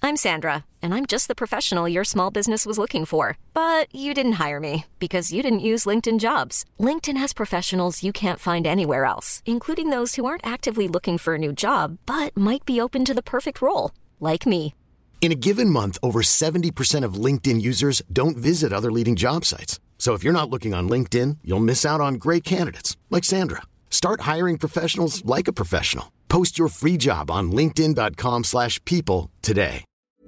I'm Sandra, and I'm just the professional your small business was looking for. But you didn't hire me because you didn't use LinkedIn Jobs. LinkedIn has professionals you can't find anywhere else, including those who aren't actively looking for a new job, but might be open to the perfect role, like me. In a given month, over 70% of LinkedIn users don't visit other leading job sites. So if you're not looking on LinkedIn, you'll miss out on great candidates like Sandra. Start hiring professionals like a professional. Post your free job on linkedin.com/people today.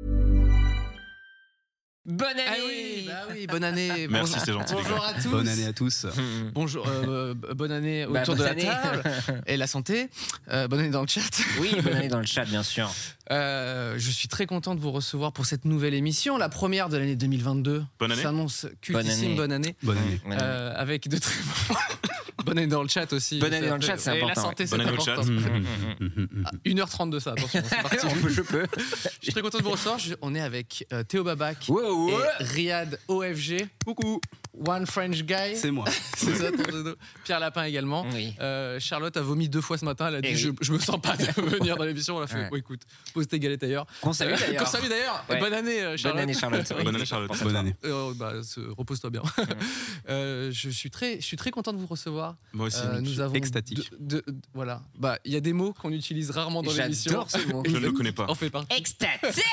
Bonne année. Oui, bonne année. Merci, c'est gentil. Bonjour à tous. Bonne année à tous. Bonjour, bonne année autour de la table et la santé. Bonne année dans le chat. Oui, bonne année dans le chat, bien sûr. Je suis très content de vous recevoir pour cette nouvelle émission, la première de l'année 2022. Bonne année. Ça s'annonce cultissime, bonne année. Bonne année. Avec de très bons... Bonne année dans le chat aussi. Bonne année dans le chat, c'est important. Et la santé, c'est bonne année important. 1h30 de ça, attention, c'est parti. Je peux. Je suis très content de vous recevoir. On est avec Théo Babac Ouais. et Riyad OFG. Coucou. One French Guy. C'est moi. C'est ça, ton pseudo. Pierre Lapin également. Oui. Charlotte a vomi 2 fois ce matin. Elle a dit oui. je me sens pas de venir dans l'émission. Elle a fait écoute, pose tes galettes ailleurs. Qu'on salue d'ailleurs. Ouais. Bonne année Charlotte. Bonne année Charlotte. Bonne année, Charlotte. Bonne année. Repose-toi bien. Je suis très content de vous recevoir. Moi aussi. Nous avons extatique. Voilà. Il y a des mots qu'on utilise rarement dans l'émission. J'adore ce mot. Je ne le connais pas. On fait partie. Extatique.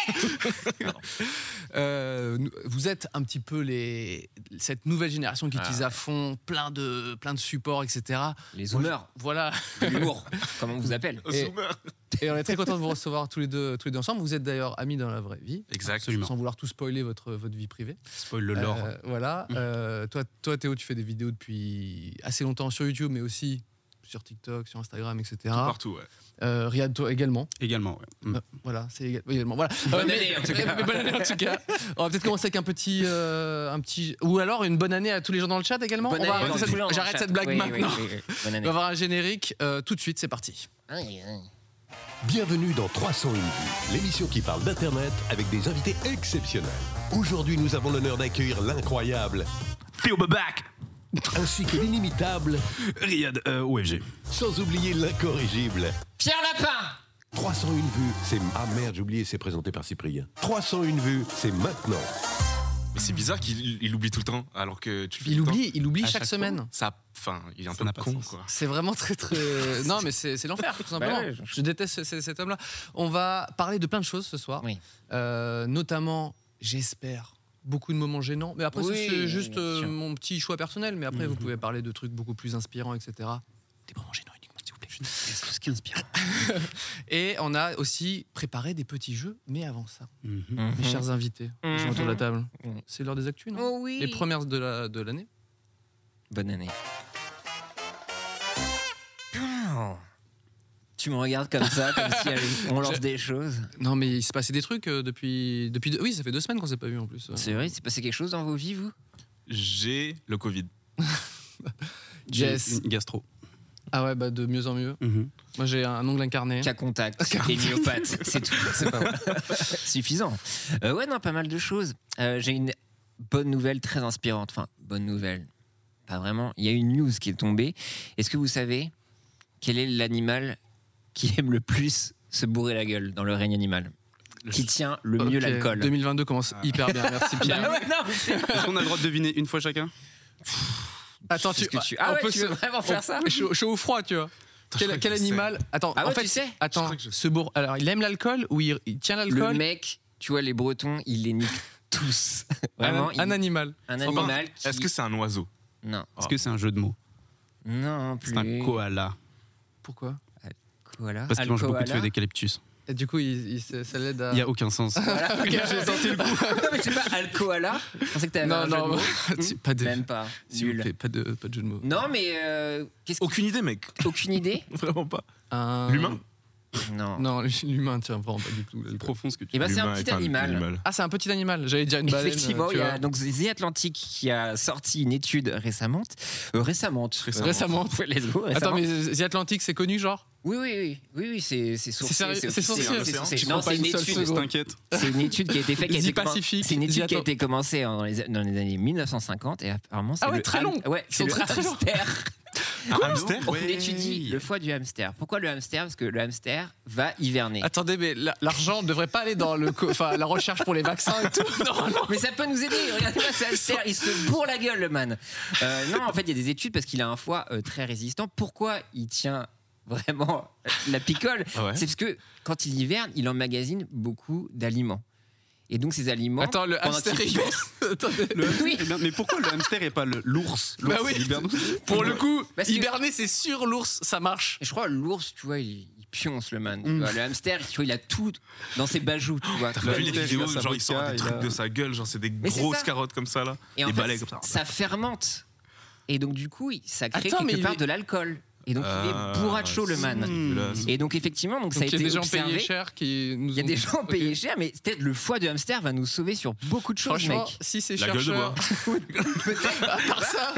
Vous êtes un petit peu cette nouvelle génération qui utilise à fond plein de supports, etc. Les zoomers. Voilà. L'humour, comme on vous appelle. Et on est très content de vous recevoir tous les deux ensemble. Vous êtes d'ailleurs amis dans la vraie vie. Exact. Absolument. Sans vouloir tout spoiler votre vie privée. Spoil le lore. Voilà. Toi, Théo, tu fais des vidéos depuis assez longtemps sur YouTube, mais aussi sur TikTok, sur Instagram, etc. Tout partout, ouais. Riyad, toi également. Également, ouais. Voilà, c'est également. Voilà. Bonne année, en tout cas. Bonne année en tout cas. On va peut-être commencer avec un petit, ou alors une bonne année à tous les gens dans le chat également. Bonne année dans tous les gens dans le J'arrête chat. cette blague Oui, maintenant. oui. Bonne On année. va avoir un générique tout de suite. C'est parti. Bienvenue dans 301 vues, l'émission qui parle d'Internet avec des invités exceptionnels. Aujourd'hui, nous avons l'honneur d'accueillir l'incroyable Théo Babac. ainsi que l'inimitable, Riyad OFG. sans oublier l'incorrigible. Pierre Lapin. 301 vues, c'est... Ah merde, j'ai oublié, c'est présenté par Cyprien. 301 vues, c'est maintenant. Mais c'est bizarre qu'il oublie tout le temps, alors que tu le fais Il tout le oublie temps. À chaque semaine. Enfin, il est un Ça peu n'a pas con, de sens. quoi. C'est vraiment très. Non, mais c'est l'enfer, tout simplement. ouais, je déteste cet homme-là. On va parler de plein de choses ce soir. Oui. Notamment, j'espère, beaucoup de moments gênants. Mais après, Oui, c'est juste bien sûr. mon petit choix personnel. Mais après, vous pouvez parler de trucs beaucoup plus inspirants, etc. Des moments gênants uniquement, s'il vous plaît. Qu'est-ce que ce qui inspire? Et on a aussi préparé des petits jeux. Mais avant ça, Mhm. mes chers invités, les gens autour de la table, Mhm. c'est l'heure des actus, non? Oh oui. Les premières de l'année. Bonne année. Tu me regardes comme ça, comme si on lance des choses. Non, mais il s'est passé des trucs depuis. Oui, ça fait 2 semaines qu'on s'est pas vu en plus. C'est vrai, il s'est passé quelque chose dans vos vies, vous? J'ai le Covid. Jess. Une gastro. Ah ouais, de mieux en mieux. Moi, j'ai un ongle incarné. Cas contact, et myopathe, c'est tout. C'est pas vrai. Suffisant. Ouais, non, pas mal de choses. J'ai une bonne nouvelle très inspirante. Enfin, bonne nouvelle. Pas vraiment. Il y a une news qui est tombée. Est-ce que vous savez quel est l'animal qui aime le plus se bourrer la gueule dans le règne animal? Qui tient le mieux Ok, l'alcool? 2022 commence hyper bien, merci Pierre. Ouais, non, mais c'est- Est-ce qu'on a le droit de deviner une fois chacun? Attends, Qu'est-ce que Ah ouais, tu veux vraiment faire ça? Chaud ou froid, tu vois. Quel animal? Attends, Ah ouais, en fait, tu sais attends, Je crois que je sais. ce bourre. Alors, il aime l'alcool ou il tient Le l'alcool? mec, tu vois, les Bretons, ils les niquent tous. Vraiment, Un animal. un Enfin, animal qui... Est-ce que c'est un oiseau? Non. Est-ce que c'est un jeu de mots? Non, plus. C'est un koala. Pourquoi? Koala. Parce qu'il mange beaucoup de Alkoala. feuilles d'eucalyptus. Et du coup, ça l'aide à. Il n'y a aucun sens. Voilà. Ok, j'ai tenté le coup. Non, mais je sais pas, alkoala. Je pensais que t'avais Non, un jeu de non, mots. pas de. Même pas. S'il vous Nul. plaît, pas de jeu de mots. Non, mais qu'est-ce Aucune idée, mec. Aucune idée? Vraiment pas. Un- L'humain? Non. Non, l'humain, tiens, vraiment pas du tout. C'est profond ce que tu Et ben c'est un L'humain petit est animal. Ah, c'est un petit animal. J'allais dire une baleine. Effectivement, tu il y vois. a donc The Atlantic qui a sorti une étude récemment. Récemment. Récemment. Let's go, Attends, récemment. mais The Atlantic, c'est connu, genre? Oui, c'est sourcé. sérieux, c'est officiel, sourcé, c'est sourcé. je Non, crois pas c'est une une seule étude. seconde. t'inquiète. C'est une étude qui a été faite. The Pacific, C'est une étude The qui a été commencée dans les années 1950 et apparemment c'est Ah ouais, le très long. Ouais, Ils c'est sont le très, très longs. hamster Un hamster On étudie le foie du hamster. Pourquoi le hamster ? Parce que le hamster va hiverner. Attendez, mais l'argent ne devrait pas aller dans la recherche pour les vaccins et tout. Non. Mais ça peut nous aider. Regardez-moi ce hamster, il se bourre la gueule, le man. Non, en fait, il y a des études parce qu'il a un foie très résistant. Pourquoi il tient vraiment la picole ? C'est parce que quand il hiverne, il emmagasine beaucoup d'aliments. Et donc ces aliments. Attends, le hamster hiberne. Oui. Mais pourquoi le hamster et pas l'ours ? Bah oui. Hiberne aussi. Pour le coup, Parce que- hiberner, c'est sûr, l'ours, ça marche. Et je crois l'ours, tu vois, il pionce le man. Tu vois, le hamster, tu vois, il a tout dans ses bajoux, tu vois. T'as vu les hamster, vidéos, il a sa genre il sort vodka, des il trucs a- de sa gueule, genre c'est des Mais c'est grosses ça. carottes comme ça là, Et des en balais fait, comme ça. ça fermente. Et donc du coup, ça crée Attends, mais quelque part il est- de l'alcool. Et donc il est bourracho, le man. C'est Et donc effectivement, donc ça a Donc il y été a des gens observé. payés cher qui nous Il y a ont- des gens Ok. payés cher, mais peut-être le foie de hamster va nous sauver sur beaucoup de choses, Franchement, mec. si c'est La gueule de chercheur, bois. à part ça,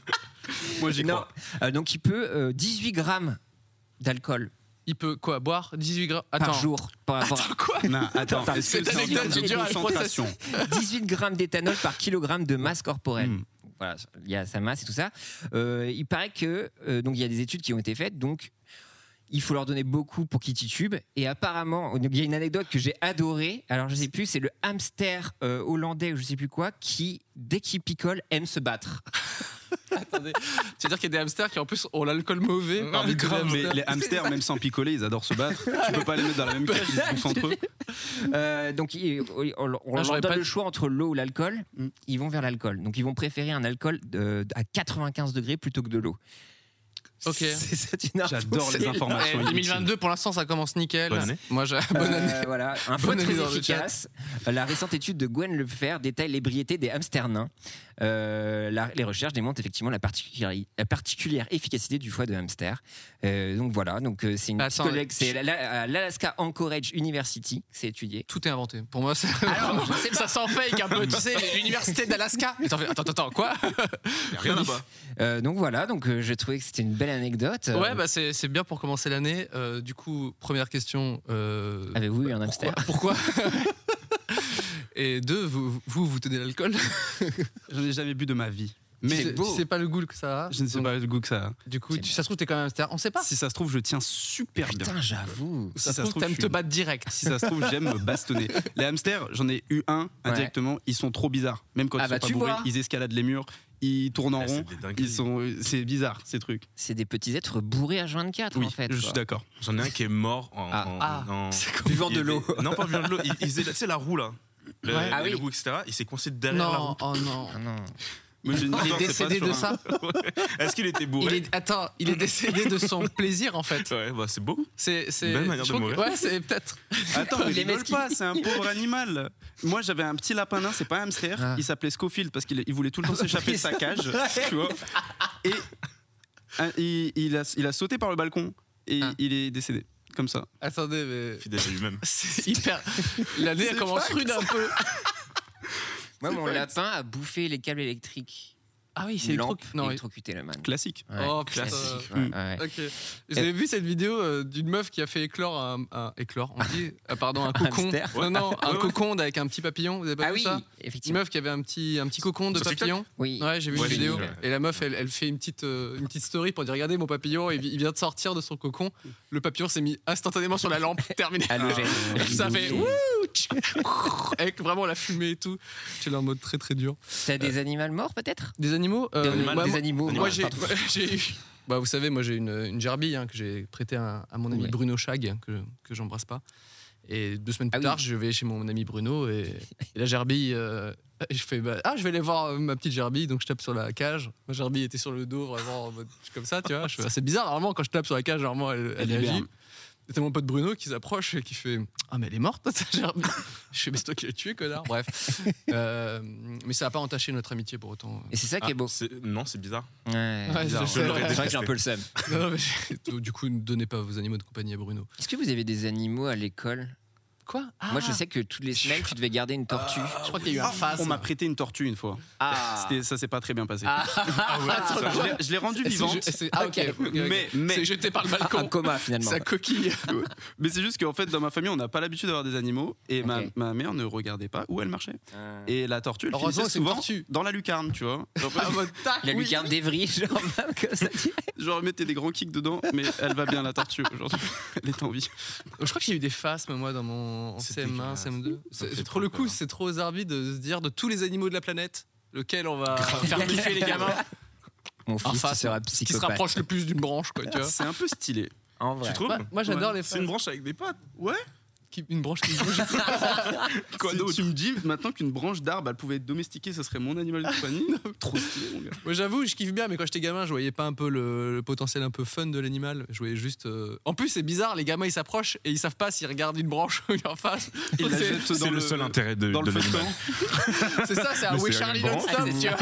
Moi, j'y Non. crois. Donc il peut 18 grammes d'alcool il peut quoi boire 18 grammes par jour. Attends, quoi Non, attends. Est-ce que Cette c'est anecdote, en j'ai termes dû de à le concentration 18 grammes d'éthanol par kilogramme de masse corporelle. Voilà, il y a sa masse et tout ça. Il paraît que donc il y a des études qui ont été faites, donc il faut leur donner beaucoup pour qu'ils titubent. Et apparemment, il y a une anecdote que j'ai adorée. Alors je sais plus, c'est le hamster hollandais ou je sais plus quoi qui, dès qu'il picole, aime se battre. Attendez, c'est-à-dire qu'il y a des hamsters qui en plus ont l'alcool mauvais. parmi tous les Grave, mais hamsters. les hamsters, même sans picoler, ils adorent se battre. Tu peux pas les mettre dans la même cage, ils se bouffent entre eux. Donc on leur j'aurais donne pas- le choix entre l'eau ou l'alcool. Ils vont vers l'alcool. Donc ils vont préférer un alcool à 95 degrés plutôt que de l'eau. Ok. C'est une info. J'adore les informations. Eh, 2022, pour l'instant, ça commence nickel. Bonne année. Moi, j'ai bonne année. Voilà, un Bonne très année dans le efficace. La récente étude de Gwen Lefer détaille l'ébriété des hamsters nains. Les recherches démontrent effectivement la particulière efficacité du foie de hamster. Donc voilà, donc c'est une Attends, psychologue, c'est à l'Alaska Anchorage University, c'est étudié. Tout est inventé. Pour moi, c'est Alors, je sais ça sent fake un peu. Tu sais, l'université d'Alaska. Attends, quoi Y a rien là-bas. Donc voilà, donc je trouvais que c'était une belle anecdote. Ouais, bah c'est bien pour commencer l'année. Du coup, première question. Avez-vous eu un hamster ? Pourquoi Et deux, vous tenez l'alcool. J'en ai jamais bu de ma vie. Mais C'est beau. C'est pas le goût que ça a. je ne sais pas le goût que ça a. Du coup, ça se trouve, t'es quand même hamster. On sait pas. Si ça se trouve, je tiens super bien. Putain, j'avoue. Ça se si trouve, t'aimes je suis- te battre direct. Si ça se trouve, j'aime me bastonner. Les hamsters, j'en ai eu un indirectement. Ils sont trop bizarres. Même quand Ah ils bah, sont pas tu bourrés, vois. ils escaladent les murs, ils tournent en Ah, c'est rond. des dingueries. C'est bizarre ces trucs. C'est des petits êtres bourrés à 24 Oui, en fait. je quoi. suis d'accord. J'en ai un qui est mort en Buvant de l'eau. Non, pas buvant de l'eau. Il faisait, tu sais, la roue là. Ouais. Ah oui. Le goût, etc. Il s'est coincé derrière la roue. Non, oh non. Ah non. Moi, j'ai une Il est histoire, c'est décédé pas de sur ça. Est-ce qu'il était bourré Attends, il est décédé de son plaisir en fait. Ouais, bah c'est beau. C'est Belle manière je de trouve que- mourir. Ouais, c'est peut-être. Attends, mais Il est rigole mesquin. pas, c'est un pauvre animal. Moi, j'avais un petit lapin nain, c'est pas un hamster. Ah. Il s'appelait Scofield parce qu'il voulait tout le temps s'échapper de sa cage, tu vois. Et il a sauté par le balcon et il est décédé. Comme ça. Attendez, mais Fidèle à lui-même. c'est hyper. L'année elle commence rude un peu. Moi, mon lapin a bouffé les câbles électriques. Ah oui, Une lampe électrocutée, le man. Classique. Ouais, Oh, putain. classique. Ouais, ouais. Ok. Vous avez vu cette vidéo d'une meuf qui a fait éclore éclore, on dit pardon, un cocon. hamster. Non, un Ouais. cocon avec un petit papillon. Vous avez pas Ah vu oui, ça? Une effectivement. meuf qui avait un petit cocon de Sur TikTok papillon. Oui. Ouais, j'ai vu Ouais, une j'ai vidéo. vu, ouais. Et la meuf, elle fait une petite story pour dire regardez mon papillon, il vient de sortir de son cocon. Le papillon s'est mis instantanément sur la lampe. Terminé. Halogène. Ça fait wouh, avec vraiment la fumée et tout. J'étais là en mode très très dur. T'as des animaux morts peut-être Des animaux Des animaux. Moi, pardon. j'ai eu. Bah, vous savez, moi, j'ai une gerbille que j'ai prêtée à mon ami Ouais. Bruno Chag, que j'embrasse pas. Et 2 semaines plus Ah oui. tard, je vais chez mon ami Bruno et la gerbille. Je fais je vais aller voir ma petite gerbille, donc je tape sur la cage. Ma gerbille était sur le dos, vraiment en mode comme ça, tu vois. Je fais, c'est bizarre, normalement, quand je tape sur la cage, normalement, elle réagit. Et t'as mon pote Bruno qui s'approche et qui fait ah, mais elle est morte, ta gerbille. Je fais mais c'est toi qui l'as tuée, connard. Bref. Mais ça n'a pas entaché notre amitié pour autant. Et c'est ça qui est beau. Non, c'est bizarre. Ouais. Ouais, bizarre. c'est vrai. C'est vrai que j'ai un peu le seum. Non, mais du coup, ne donnez pas vos animaux de compagnie à Bruno. Est-ce que vous avez des animaux à l'école Quoi? Moi, je sais que toutes les semaines, tu devais garder une tortue. Je crois qu'il y a eu un phasme. On m'a prêté une tortue une fois. Ça s'est pas très bien passé. Je l'ai rendue vivante. Ok. Mais c'est jeté par le balcon. Un coma, finalement. Sa coquille. Mais c'est juste qu'en fait, dans ma famille, on n'a pas l'habitude d'avoir des animaux. Et ma mère ne regardait pas où elle marchait. Et la tortue, elle finissait souvent dans la lucarne, tu vois. La lucarne d'Evry, genre, comme ça dit. Je remettais des gros kicks dedans, mais elle va bien, la tortue, aujourd'hui. Elle est en vie. Je crois qu'il y a eu des phasmes, moi, dans mon CM1, CM2. C'est trop le coup, c'est trop zarbi de se dire de tous les animaux de la planète, lequel on va faire kiffer les gamins. Mon fils sera qui se psychopathe. rapproche le plus d'une branche, quoi, tu vois. C'est un peu stylé. En vrai. Tu trouves? Moi, j'adore les C'est phases. une branche avec des pattes. Ouais. Une branche qui bouge. Quoi d'autre? Tu me dis maintenant qu'une branche d'arbre, elle pouvait être domestiquée, ça serait mon animal de compagnie. Trop stylé, mon gars. Moi, j'avoue, je kiffe bien, mais quand j'étais gamin, je voyais pas un peu le potentiel un peu fun de l'animal. Je voyais juste. En plus, c'est bizarre, les gamins ils s'approchent et ils savent pas s'ils regardent une branche ou en face. Ils la jettent C'est le seul intérêt de dans le l'animal. feuilleton. C'est ça, c'est un Mais Oui c'est Charlie une non-stop, branche. tu vois.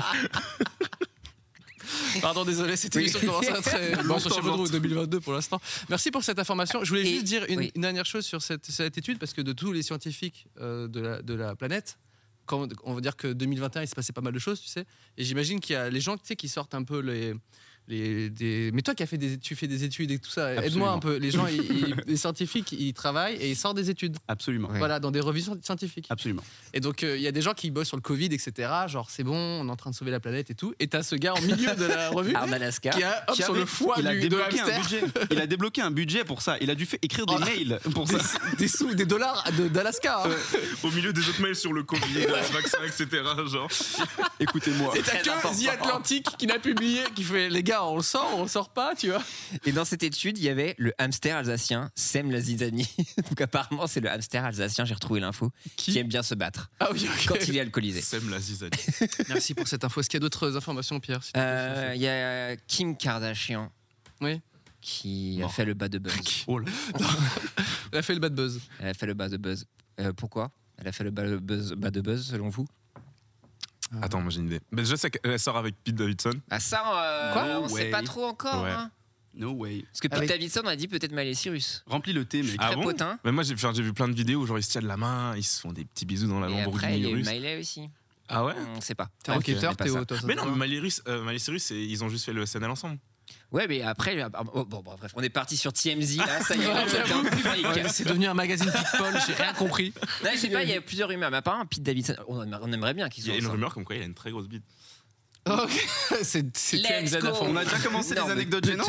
Pardon, désolé, cette émission commence à très. Bon, sur Chapeau de roue 2022 pour l'instant. Merci pour cette information. Je voulais juste dire une dernière chose sur cette étude, parce que de tous les scientifiques de la planète, quand on va dire que 2021, il s'est passé pas mal de choses, tu sais. Et j'imagine qu'il y a les gens, tu sais, qui sortent un peu mais toi qui tu fais des études et tout ça, aide-moi un peu. Les gens, les scientifiques, ils travaillent et ils sortent des études. Absolument. Voilà, dans des revues scientifiques. Absolument. Et donc, il y a des gens qui bossent sur le Covid, etc. Genre, c'est bon, on est en train de sauver la planète et tout. Et t'as ce gars en milieu de la revue Armadaska. qui a sur le foie il a de débloqué hamster. un budget. Il a débloqué un budget pour ça. Il a dû écrire des mails pour ça. Des dollars d'Alaska. Hein. Au milieu des autres mails sur le Covid, le vaccin, etc. Genre. Écoutez-moi. Et t'as que The Atlantic qui l'a publié, qui fait les gars, on le sort pas, tu vois. Et dans cette étude, il y avait le hamster alsacien Sem Lazizani. Donc apparemment, c'est le hamster alsacien, j'ai retrouvé l'info, qui aime bien se battre Ah oui, ok. quand il est alcoolisé. Sème la zizanie. Merci pour cette info. Est-ce qu'il y a d'autres informations, Pierre, s'il te plaît Il y a Kim Kardashian Oui. qui a fait le bas de buzz. Oh là. Elle a fait le bad buzz. Elle a fait le bas de buzz. Pourquoi elle a fait le bas de buzz selon vous? Attends, moi j'ai une idée. Mais je sais qu'elle sort avec Pete Davidson. Ah ça, on sait pas trop encore. Ouais. Hein. No way. Parce que Pete Davidson, on a dit peut-être Miley Cyrus. Remplis le thé, mec. Ah Très bon potin. Mais moi j'ai vu plein de vidéos où genre ils se tiennent la main, ils se font des petits bisous dans la Et après, Lamborghini il y a eu russe. Miley aussi. Ah ouais? On sait pas. T'es enquêteur, c'est pas Théo, ça. toi. Mais non, Miley Cyrus, ils ont juste fait le SNL ensemble. Ouais, mais après, bref, on est parti sur TMZ, là, ça y est, on était en public. Ouais, c'est devenu un magazine People, j'ai rien compris. Non, je sais pas, il y a plusieurs rumeurs, mais apparemment, Pete Davidson, on aimerait bien qu'ils Il y soient a une ensemble. rumeur comme quoi il a une très grosse bite. Ok, c'est Let's TMZ à go. fond. On a déjà commencé Non, les mais anecdotes gênantes.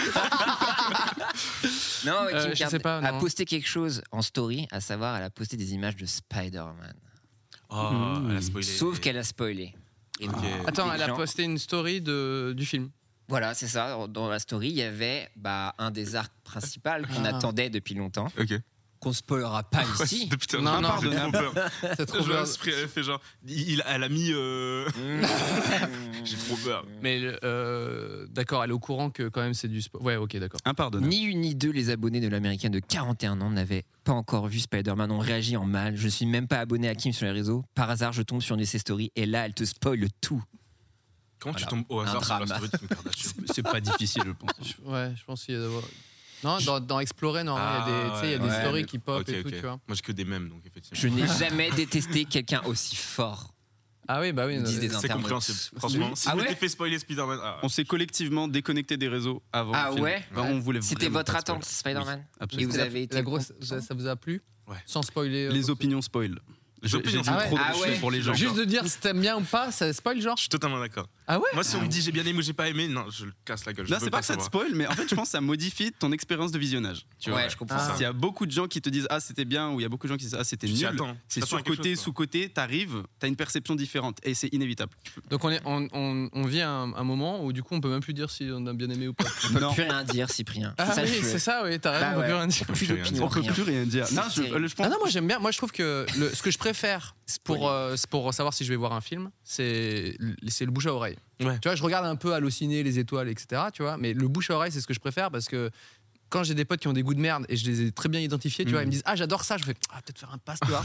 Non, Kim je sais pas, a non. posté quelque chose en story, à savoir, elle a posté des images de Spider-Man. Oh, elle a spoilé. Sauf qu'elle a spoilé. Et donc, Attends, les elle a gens- posté une story du film. Voilà, c'est ça. Dans la story, il y avait un des arcs principaux qu'on attendait depuis longtemps, Ok. qu'on spoilera pas ici. Putain, Non, non, j'ai trop peur. C'est trop Je bien. l'esprit, elle fait genre. Elle a mis. J'ai trop peur. Mais d'accord, elle est au courant que quand même c'est du sport. Ouais, ok, d'accord. Impardonnable. Ni une ni deux, les abonnés de l'américaine de 41 ans n'avaient pas encore vu Spider-Man, ont réagi en mal. Je suis même pas abonné à Kim sur les réseaux. Par hasard, je tombe sur une de ses stories et là, elle te spoil tout. Comment tu Voilà. tombes au hasard Un sur la drame. story de Kim Kardashian? C'est pas difficile, je pense. Ouais, je pense qu'il y a d'abord. Non, dans Explorer, non, il y a des, tu sais, il y a des ouais, stories mais- qui pop Ok, et tout, ok. tu vois. Moi j'ai que des mèmes donc effectivement. Je n'ai jamais détesté quelqu'un aussi fort. Ah oui, bah oui. Ils disent des C'est internautes. compréhensible. Franchement, si Ah je ouais m'étais fait spoiler Spider-Man. On s'est collectivement déconnecté des réseaux avant. Ah le film. ouais Enfin, on voulait C'était vraiment votre pas de attente, spoil. Spider-Man Oui, Et absolument. vous avez été La grosse, content ça vous a plu? Ouais. Sans spoiler. Les opinions spoil. J'ai opinions dit spoil. trop de Ah choses ouais. pour les gens. Juste de dire si t'aimes bien ou pas, ça spoil genre? Je suis totalement d'accord. Ah ouais? Moi, si on me dit j'ai bien aimé ou j'ai pas aimé, non, je le casse la gueule. Je Là, veux c'est pas que ça te savoir. spoil, mais en fait, je pense que ça modifie ton expérience de visionnage. Tu vois. Ouais, je comprends Ah. ça. Il y a beaucoup de gens qui te disent ah c'était bien ou il y a beaucoup de gens qui disent ah c'était Tu t'y nul. attends. C'est Tu t'attends à quelque surcoté, chose, quoi. sous-côté, t'arrives, t'as une perception différente et c'est inévitable. Donc on vit un moment où du coup on peut même plus dire si on a bien aimé ou pas. On peut Non. plus rien dire, Cyprien. Ah Ça, oui, je- c'est ça, oui, t'as raison, Bah on peut ouais. plus rien dire. Plus d'opinion, On peut rien. plus rien dire. Non, je pense. Ah non, moi j'aime bien. Moi je trouve que ce que je préfère pour savoir si je vais voir un film, c'est le bouche à oreille. Ouais. Tu vois, je regarde un peu Allociné, les étoiles, etc. Tu vois, mais le bouche à oreille, c'est ce que je préfère parce que quand j'ai des potes qui ont des goûts de merde et je les ai très bien identifiés, tu vois, ils me disent ah j'adore ça, je fais peut-être faire un passe, tu vois.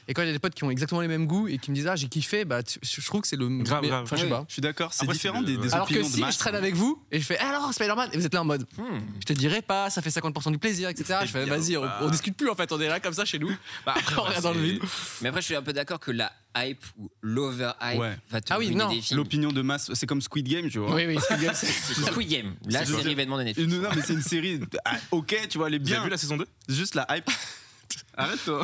Et quand il y a des potes qui ont exactement les mêmes goûts et qui me disent j'ai kiffé, je trouve que c'est le grave. Enfin, je sais pas. Je suis d'accord, c'est Après, différent c'est des Alors opinions que de si masse. je traîne avec vous et je fais alors Spider-Man et vous êtes là en mode je te dirais pas, ça fait 50% du plaisir, etc. Je fais vas-y, on discute plus en fait, on est là comme ça chez nous. Après, on regarde dans le vide. Mais après, je suis un peu d'accord que la hype ou l'over-hype va te ruiner des films. L'opinion de masse, c'est comme Squid Game, tu vois. Oui, Squid Game, C'est Squid Game, la série événement de Netflix. Non, mais c'est une série. Ok, tu vois, elle est Vous bien. avez vu la saison 2 Juste la hype. Arrête-toi.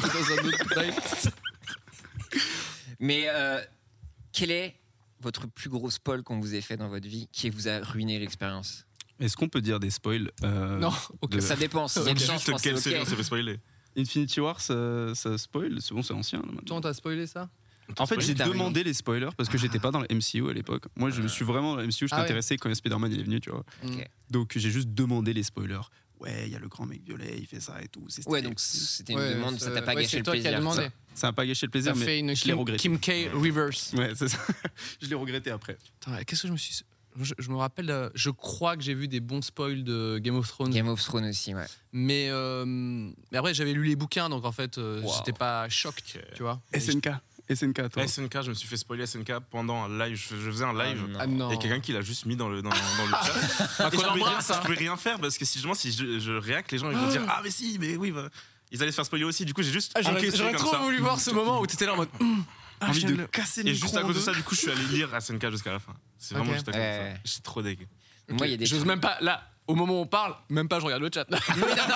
Mais quel est votre plus gros spoil qu'on vous ait fait dans votre vie qui vous a ruiné l'expérience? Est-ce qu'on peut dire des spoils Non, ok. Ça dépend. S'il y a une chance, je pense que Quelle c'est série on ok. s'est fait spoiler? Infinity War, ça spoil. C'est bon, c'est ancien. Là, maintenant. Toi, on t'a spoilé ça? En fait, j'ai T'as demandé les spoilers parce que j'étais pas dans le MCU à l'époque. Moi, je me suis vraiment dans le MCU. Je Ah ouais. t'intéressais quand Spider-Man il est venu, tu vois. Ok. Donc, j'ai juste demandé les spoilers. Ouais, il y a le grand mec violet, il fait ça et tout. C'est Ouais, stylé. donc c'était une demande, ça t'a pas gâché c'est le toi qui as plaisir. demandé. Ça n'a pas gâché le T'as plaisir, fait mais une je l'ai regretté. Kim K reverse. Ouais, c'est ça. Je l'ai regretté après. Attends, qu'est-ce que je me suis. Je me rappelle, je crois que j'ai vu des bons spoils de Game of Thrones. Game of Thrones aussi, ouais. Mais après, j'avais lu les bouquins, donc en fait, j'étais pas choqué, tu vois. SNK, toi. SNK, je me suis fait spoiler SNK pendant un live. Je faisais un live. Ah non. Il y a quelqu'un qui l'a juste mis dans le chat. Et je pouvais rien faire parce que si je réacte, les gens ils vont dire mais si, mais oui. Ils allaient se faire spoiler aussi. Du coup, j'ai juste encaissé J'aurais comme trop ça. voulu voir ce moment où t'étais là en mode. Envie je de viens de- casser les Et juste à cause de ça, du coup, je suis allé lire SNK jusqu'à la fin. C'est vraiment Ok. juste à cause de Ouais. ça. Je suis trop dégueu. Moi, il y a des J'ose trucs- même pas, là, au moment où on parle, même pas je regarde le chat. Même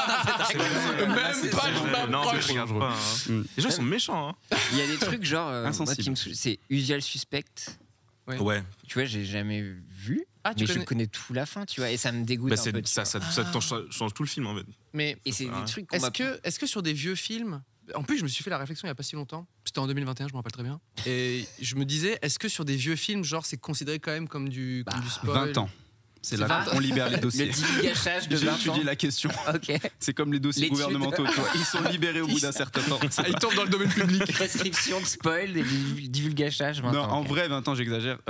pas, je Non, mais m'approche. je regarde pas. Mm. Les gens sont méchants. Il y a des trucs genre moi, Insensible. qui me c'est Usual Suspect. Ouais. Tu vois, j'ai jamais vu, Ah, tu mais je connais- connais tout la fin, tu vois, et ça me dégoûte un peu. Tu Ça vois. change tout le film en fait. Mais Et c'est Ouais. des trucs qu'on m'a est-ce que sur des vieux films. En plus, je me suis fait la réflexion il y a pas si longtemps. C'était en 2021, je me rappelle très bien. Et je me disais, est-ce que sur des vieux films, genre, c'est considéré quand même comme du spoil 20 ans. C'est là 20 qu'on libère les le dossiers. divulgachage de J'ai 20 ans. étudié la question. Ok. C'est comme les dossiers L'étude. gouvernementaux, tu vois. Ils sont libérés au bout d'un certain temps. Ah, il tombe dans le domaine public. Prescription de spoil, des divulgachage 20 Non, ans. en ok. vrai, 20 ans, j'exagère.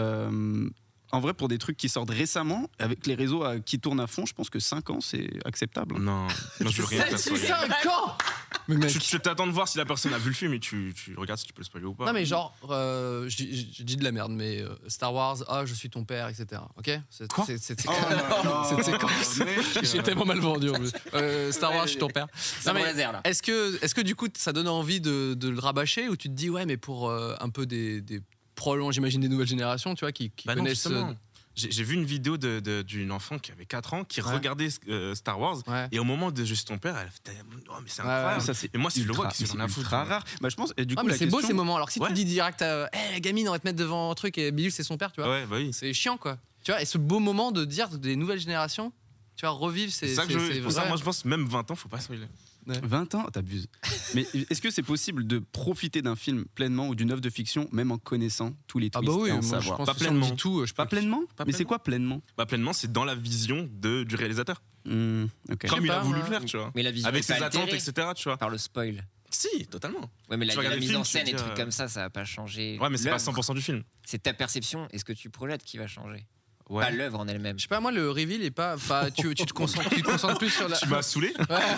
En vrai, pour des trucs qui sortent récemment, avec les réseaux qui tournent à fond, je pense que 5 ans, c'est acceptable. Non, je veux rien faire spoiler. 5 ans. Mais mec. Tu t'attends de voir si la personne a vu le film et tu regardes si tu peux le spoiler ou pas. Non mais genre, je dis de la merde, mais Star Wars, je suis ton père, etc. Ok. Quoi Cette Oh là là, cette séquence. mec. J'ai tellement mal vendu en plus. Star Wars, je suis ton père. Ça Non, mais laser là. est-ce que du coup ça donne envie de le rabâcher ou tu te dis ouais mais pour un peu des probablement j'imagine des nouvelles générations tu vois qui Bah non, connaissent justement. J'ai vu une vidéo d'une enfant qui avait 4 ans qui regardait Star Wars Ouais. et au moment de Juste ton père, elle fait oh, mais c'est Ouais, incroyable. Ça, c'est et moi, si je le vois, ultra- qu'est-ce que j'en ai à c'est foutre ultra rare. Bah, je pense. Et du coup, mais la c'est beau question- ces moments. Alors que si Ouais. tu dis direct la gamine on va te mettre devant un truc et Bill c'est son père tu vois. Ouais, bah oui. C'est chiant quoi. Tu vois et ce beau moment de dire des nouvelles générations tu vois revivre C'est ça que je. Pour ça, moi, je pense même 20 ans, faut pas spoiler. 20 ans, t'abuses. Mais est-ce que c'est possible de profiter d'un film pleinement ou d'une œuvre de fiction, même en connaissant tous les Ah twists bah oui, et en moi, je savoir pense Pas que si on me dit pleinement. tout, je Pas peux- pleinement Pas Mais c'est quoi pleinement Bah, pleinement, c'est dans la vision du réalisateur. Ok. Comme il a pas, voulu moi. le faire, tu vois. Mais la vision Avec est ses pas attentes, altérée etc., tu vois. par le spoil. Si, totalement. Ouais, mais Tu la regardes les mise films, en tu scène te et dis, trucs comme ça va pas changer. Ouais, mais c'est pas l'œuvre. 100% du film. C'est ta perception et ce que tu projettes qui va changer. Ouais. Pas l'œuvre en elle-même. Je sais pas moi le reveal est pas tu te concentres plus sur la Tu m'as saoulé.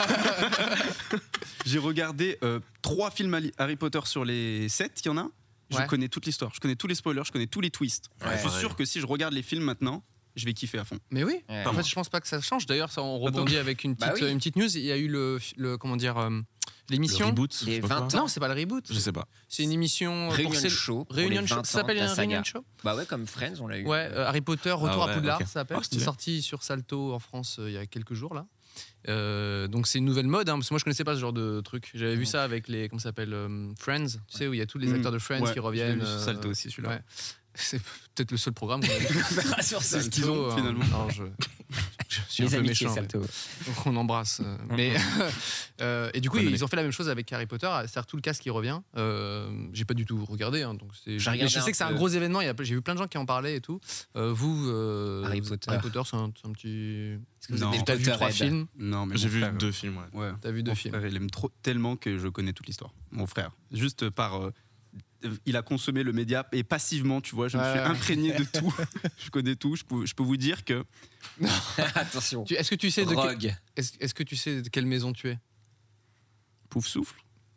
J'ai regardé 3 films Harry Potter sur les 7, il y en a. Je Ouais. connais toute l'histoire, je connais tous les spoilers, je connais tous les twists. Ouais, je suis pareil. sûr que si je regarde les films maintenant, je vais kiffer à fond. Mais oui. Ouais. En fait, je pense pas que ça change. D'ailleurs, ça on rebondit avec une petite, Bah oui. une petite news. Il y a eu le comment dire l'émission. reboot, Les je sais pas 20 quoi. ans. Non, c'est pas le reboot. Je sais pas. C'est une émission pour Réunion célé- show. pour Réunion les show. 20 Ça s'appelle ans de un la saga. Réunion show. Bah ouais, comme Friends, on l'a eu. Ouais, Harry Potter, Retour ouais, à Poudlard, ok. ça s'appelle. Oh, stylé. C'est sorti sur Salto en France il y a quelques jours là. Donc c'est une nouvelle mode, parce que moi je connaissais pas ce genre de truc. J'avais vu ça avec les, comment ça s'appelle, Friends, tu sais, où il y a tous les acteurs de Friends Ouais, qui reviennent. je l'ai vu sur Salto aussi, celui-là. ouais. C'est peut-être le seul programme qu'on a vu. sur C'est ce Salto. qu'ils ont, finalement. Non, je suis un Les peu amitiés méchant. Salto. Donc on embrasse. Mais et du coup, Bonne année. ils ont fait la même chose avec Harry Potter, c'est-à-dire tout le cast qui revient. J'ai pas du tout regardé, hein, donc J'ai mais regardé je sais un que c'est un peu. gros événement. J'ai vu plein de gens qui en parlaient et tout. Vous, Harry Potter. c'est un petit. Est-ce que vous Non. êtes des T'as vu 3 Potterheads films. Non, mais J'ai mon vu frère, 2 films, ouais. Ouais. T'as vu 2 Mon films. frère, il aime tellement que je connais toute l'histoire. Mon frère. Juste par. Il a consommé le média et passivement, tu vois, je me suis Ouais. imprégné de tout. Je connais tout. Je peux vous dire que. Attention. Est-ce que tu sais de Rogue. est-ce que tu sais de quelle maison tu es? Pouf souffle.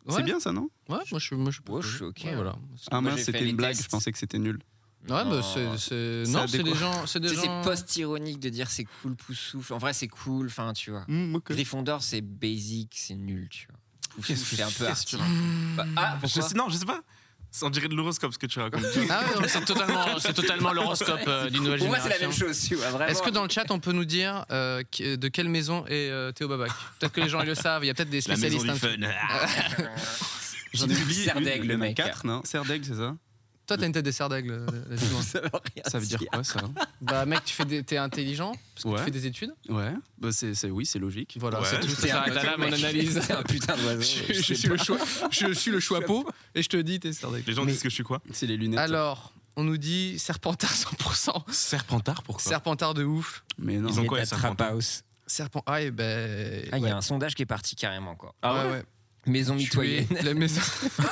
C'est bien ça, non? Ouais, moi je suis ok. Ouais, voilà. Ah Moi, mince, j'ai c'était fait une les blague, tests. je pensais que c'était nul. Ouais, Non. c'est des gens. C'est des Tu sais, gens. c'est post-ironique de dire c'est cool, Poussoufle. En vrai, c'est cool, enfin, tu vois. Okay. Gryffondor, c'est basic, c'est nul, tu vois. Poussoufle, c'est un peu arty. Non, je sais pas. On dirait de l'horoscope ce que tu racontes. Ah ouais, c'est totalement l'horoscope d'une nouvelle Pour moi, génération. c'est la même chose, tu vois, vraiment. Est-ce que dans le chat, on peut nous dire de quelle maison est Théo Babac? Peut-être que les gens ils le savent, il y a peut-être des La maison spécialistes. du fun. J'en ai oublié Serdaigle, le mec. 4, non? Serdaigle, c'est ça? Toi, t'as une tête des serres d'aigle. Ça veut dire quoi ça? Bah, mec, t'es intelligent parce que Ouais. tu fais des études. Ouais, bah oui, c'est logique. Voilà, Ouais. c'est tout. C'est Ça un s'arrête là, mon mec. analyse. C'est un putain d'oiseau. Je suis le choix-peau et je te dis, t'es serres d'aigle. Les gens disent que je suis quoi? C'est les lunettes. Alors, on nous dit Serpentard 100%. Serpentard, pourquoi? Serpentard de ouf. Mais non. Ils ont quoi, les Trap serpentards? House. Ah, et ben. Ah, il y a un sondage qui est parti carrément, quoi. Ah ouais? Maison Tu mitoyenne. es la maison.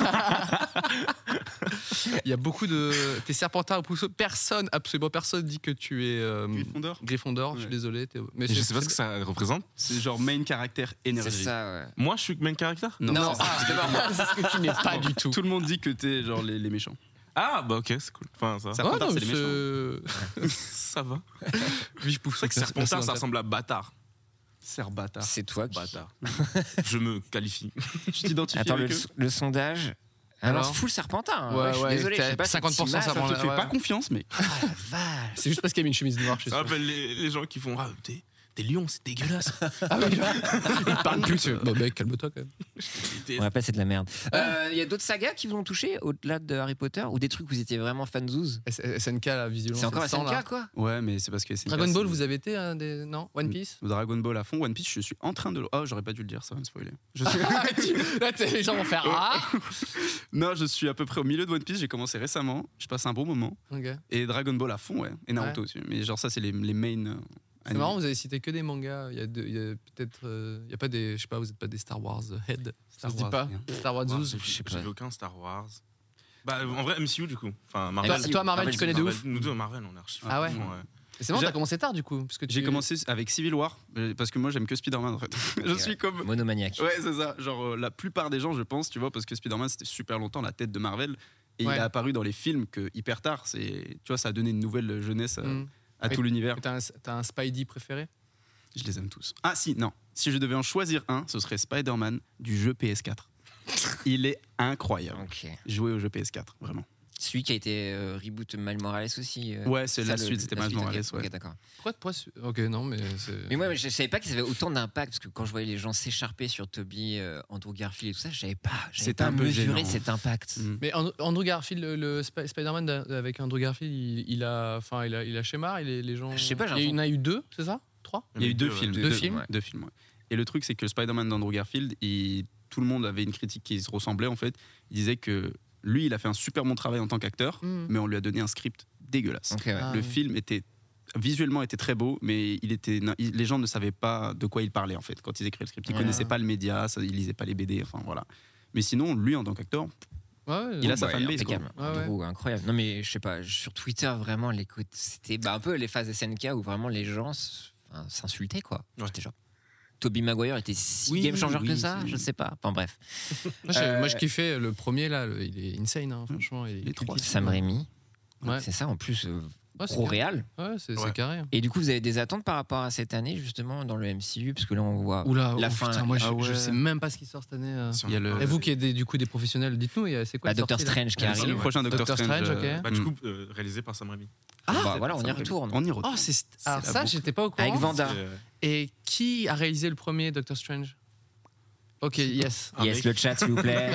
Il y a beaucoup de. T'es Serpentard ou Pousseau. Absolument personne dit que tu es. Gryffondor, je suis désolé, Théo. Mais Je sais pas ce que ça représente. C'est genre main caractère C'est énergie. ça, ouais. Moi, je suis main character? Non, c'est ce que tu n'es pas du tout. Tout le monde dit que t'es genre les méchants. Ah, bah ok, c'est cool. Enfin, ça. Serpentard, non, c'est les méchants. Ça va. Vive Pousseau. C'est vrai que Serpentard, ça ressemble à bâtard. Serpentard. c'est toi qui. Bâtard. Je me qualifie. Tu t'identifies Attends, avec eux? le sondage. Alors, Alors c'est full Serpentard. hein. Ouais, Je suis ouais, désolé, je sais pas 50% cette image. ça Je te fais pas confiance, mec. C'est juste parce qu'il y a mis une chemise noire, je suis Ça sûr. rappelle les gens qui font t'es lion, c'est dégueulasse. Ah oui, il te parle plus. Bon, mec, calme-toi quand même. On rappelle, c'est de la merde. Il y a d'autres sagas qui vous ont touché au-delà de Harry Potter ou des trucs où vous étiez vraiment fanzouz? SNK, là, visuellement. C'est encore le sang, là. SNK, quoi. Ouais, mais c'est parce que c'est Dragon Ball, vous avez été non One Piece. Dragon Ball à fond. One Piece, je suis en train de. Oh, j'aurais pas dû le dire, ça va me spoiler. Là, les gens vont faire Non, je suis à peu près au milieu de One Piece. J'ai commencé récemment. Je passe un bon moment. Ok. Et Dragon Ball à fond, ouais. Et Naruto aussi. Mais genre, ça, c'est les main. C'est marrant, vous avez cité que des mangas. Il y a peut-être. Il y a pas des. Je sais pas, vous êtes pas des Star Wars head. Ça se dit Wars, pas. rien. Star Wars 12. J'avais aucun Star Wars. Bah, en vrai, MCU du coup. Enfin, Marvel. Toi, Marvel, tu connais de ouf. Nous deux, Marvel, on est archi. Ah ouais. Ouais. C'est marrant, t'as commencé tard du coup. J'ai commencé avec Civil War. Parce que moi, j'aime que Spider-Man en fait. Je suis comme. Monomaniaque. Ouais, c'est ça. Genre, la plupart des gens, je pense, tu vois, parce que Spider-Man, c'était super longtemps la tête de Marvel. Et Ouais. il est apparu dans les films que hyper tard. Tu vois, ça a donné une nouvelle jeunesse à tout l'univers. T'as un Spidey préféré? Je les aime tous. Ah si, non. Si je devais en choisir un, ce serait Spider-Man du jeu PS4. Il est incroyable. Ok. Jouer au jeu PS4, vraiment. Celui qui a été reboot Miles Morales aussi. Ouais, c'est la suite, c'était Miles Morales, Ok, ouais. d'accord. Ok, non, mais c'est. Mais moi, je savais pas qu'ils avaient autant d'impact parce que quand je voyais les gens s'écharper sur Toby, Andrew Garfield et tout ça, je savais pas C'était un peu mesuré gênant. cet impact. Mais Andrew Garfield, le Spider-Man avec Andrew Garfield, il a chez Marre, les gens. Je sais pas, j'ai Il y en a eu 2, c'est ça 3? Il y a eu deux films. Deux films, Deux films, ouais. Et le truc, c'est que le Spider-Man d'Andrew Garfield, tout le monde avait une critique qui se ressemblait en fait. Il disait que lui, il a fait un super bon travail en tant qu'acteur, mais on lui a donné un script dégueulasse. Ok, ouais. Le film visuellement était très beau, mais les gens ne savaient pas de quoi il parlait en fait quand ils écrivaient le script. Ils connaissaient pas le média, ils lisaient pas les BD, enfin voilà. Mais sinon, lui en tant qu'acteur, il a sa fanbase, quoi. impeccable. Ouais. Andrew, incroyable. Non mais je sais pas, sur Twitter vraiment c'était un peu les phases SNK où vraiment les gens s'insultaient quoi. Ouais. J'étais genre Tobey Maguire était si game changer que ça, je sais pas. Enfin bref. Moi, je kiffais le premier là, il est insane, hein, franchement. les trois. Sam Raimi. Ouais. C'est ça en plus Ouais, c'est pro carré. réal. Ouais, c'est Ouais. carré. Et du coup, vous avez des attentes par rapport à cette année justement dans le MCU parce que là on voit Oula, la fin. putain, moi Ah ouais. je sais même pas ce qui sort cette année. Il y a le- Et vous qui êtes du coup des professionnels, dites-nous, c'est quoi Bah, qui est Doctor sorti, là Strange qui C'est arrive. le prochain Doctor Strange. ok. Bah, du coup, réalisé par Sam Raimi. Bah, voilà, on y retourne. On y retourne. Oh, alors la ça, boucle. j'étais pas au courant. Avec Vanda. Et qui a réalisé le premier Doctor Strange? Ok, yes. Yes, le chat s'il vous plaît.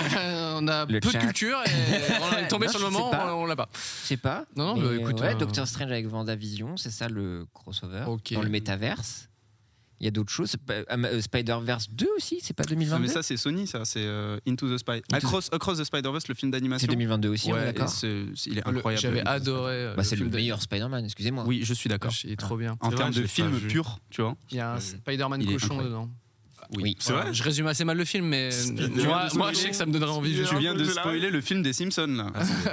On a Le peu chat. de culture et on est tombé Non, sur le je sais moment, pas. on l'a pas. Je sais pas. Non, Mais, bah, écoute, ouais, Doctor Strange avec VandaVision, c'est ça le crossover Ok. dans le métaverse. Il y a d'autres choses. Spider-Verse 2 aussi, c'est pas 2022. Mais ça, c'est Sony, ça. C'est Into the Spider. Across the Spider-Verse, le film d'animation. C'est 2022 aussi, on est Ouais, d'accord. il est incroyable. J'avais Into the adoré. Bah, c'est le film meilleur Spider-Man, excusez-moi. Spider. Oui, je suis d'accord. Il est trop bien. En C'est termes vrai, de je l'ai pas film vu. pur, tu vois. Il y a un Spider-Man Il est cochon incroyable. dedans. Oui. C'est vrai? Je résume assez mal le film, mais moi je sais que ça me donnerait envie. Tu Tu viens de Je l'ai spoiler le film des Simpsons, là.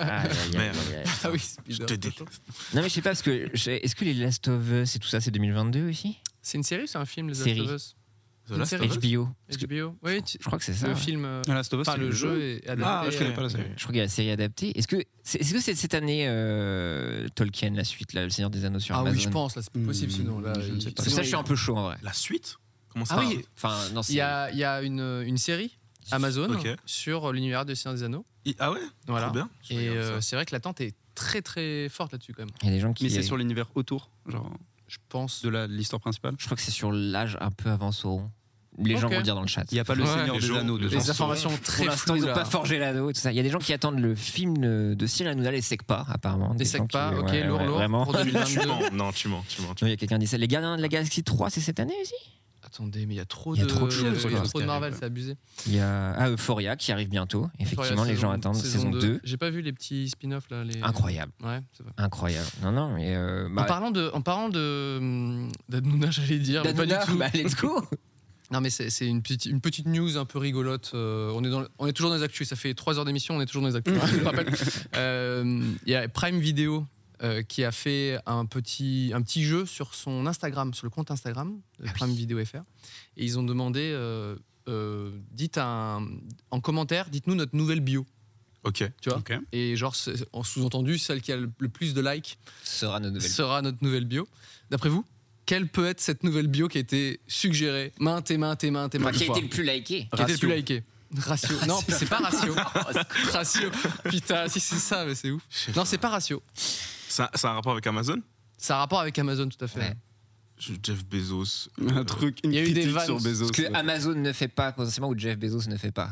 Ah oui, Je te déteste. Non mais je sais pas parce que est-ce que les Last of Us et tout ça c'est 2022 aussi? c'est une série ou c'est un film, les Série. Last of Us? The Last of Us. HBO. HBO. Oui, Je crois que c'est ça. le ouais. film. Last of Us, Enfin, c'est le jeu est adapté. Ah, je connais pas la série. Je crois qu'il y a la série adaptée. Est-ce que c'est cette année Tolkien, la suite, là, Le Seigneur des Anneaux sur Ah Amazon? oui, je pense. Là, c'est pas possible sinon. Là, Je ne sais pas. Parce que ça, je suis un peu chaud en vrai. La suite? Comment ça? Ah oui. Enfin, non, Il y a une série Amazon Ok. sur l'univers de Seigneur des Anneaux. Ah ouais? Voilà. Trop bien. Je Et regarde ça. c'est vrai que l'attente est très très forte là-dessus quand même. il y a des gens qui. Mais c'est sur l'univers autour, genre Je pense. de l'histoire principale. Je crois que c'est sur l'âge un peu avant Sauron. Les gens Ok. vont le dire dans le chat. Il n'y a pas le Ouais. Seigneur Les des gens- Anneaux les dedans. Les informations Pour très l'instant, ils floues. n'ont là. pas forgé l'anneau, tout ça. Il y a des gens qui attendent le film de Cyril Hanouna, Les Secpa, apparemment. Les Des gens Secpa, qui- ok, ouais, lourd, ouais, lourd. Vraiment. Pour 2022. Tu mens. Non, tu mens. Il y a quelqu'un qui dit ça. Les Gardiens de la Galaxie 3, c'est cette année aussi? Attendez, mais il y a trop Il y a de trop de choses, il y a quoi. trop de Marvel, c'est abusé. Il y a Euphoria qui arrive bientôt. Effectivement, Euphoria, les gens attendent. Saison 2. J'ai pas vu les petits spin-offs là. Incroyable. Ouais, c'est vrai. Incroyable. Non, mais. En parlant de d'Hanouna, j'allais dire, mais pas du tout. bah, let's go! Non, mais c'est une petite news un peu rigolote. On est toujours dans les actus. Ça fait 3 heures d'émission, on est toujours dans les actus. Je le rappelle. Il y a Prime Video qui a fait un petit jeu sur son Instagram, sur le compte Instagram de Prime Video FR. Et ils ont demandé, dites en commentaire, dites-nous notre nouvelle bio. Ok. Tu vois. Ok. Et genre, en sous-entendu, celle qui a le plus de likes Sera notre nouvelle. sera notre nouvelle bio. D'après vous, quelle peut être cette nouvelle bio qui a été suggérée maintes et maintes Qui a fois été le plus liké? qui était le plus liké? Ratio. Non, c'est pas Ratio. Ratio. Putain, si c'est ça, mais c'est ouf. Non, c'est pas Ratio. Ça a un rapport avec Amazon? Ça a un rapport avec Amazon, tout à fait. Ouais. Jeff Bezos. Un truc, une Il y a eu des critique vannes. sur Bezos. Ce que Amazon ne fait pas, potentiellement, ou Jeff Bezos ne fait pas.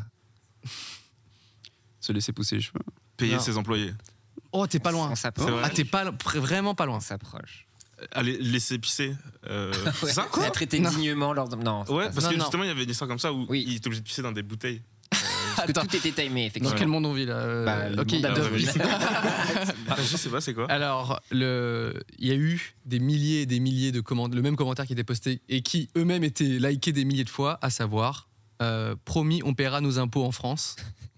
Se laisser pousser les cheveux. Payer Non. ses employés. Oh, t'es pas loin. On s'approche. C'est vrai. Ah, t'es pas vraiment pas loin. On s'approche. Allez, laisser pisser. C'est ça? La traiter Non. dignement lors de. Non. Ouais, parce que Non. justement, il y avait une histoire comme ça où Oui. il était obligé de pisser dans des bouteilles. Parce que Attends. tout était timé, Dans effectivement. quel monde on vit là Bah, le Ok, monde d'accord. Je sais pas, c'est quoi? Alors, il y a eu des milliers et des milliers de commentaires, le même commentaire qui était posté et qui eux-mêmes étaient likés des milliers de fois, à savoir promis, on paiera nos impôts en France.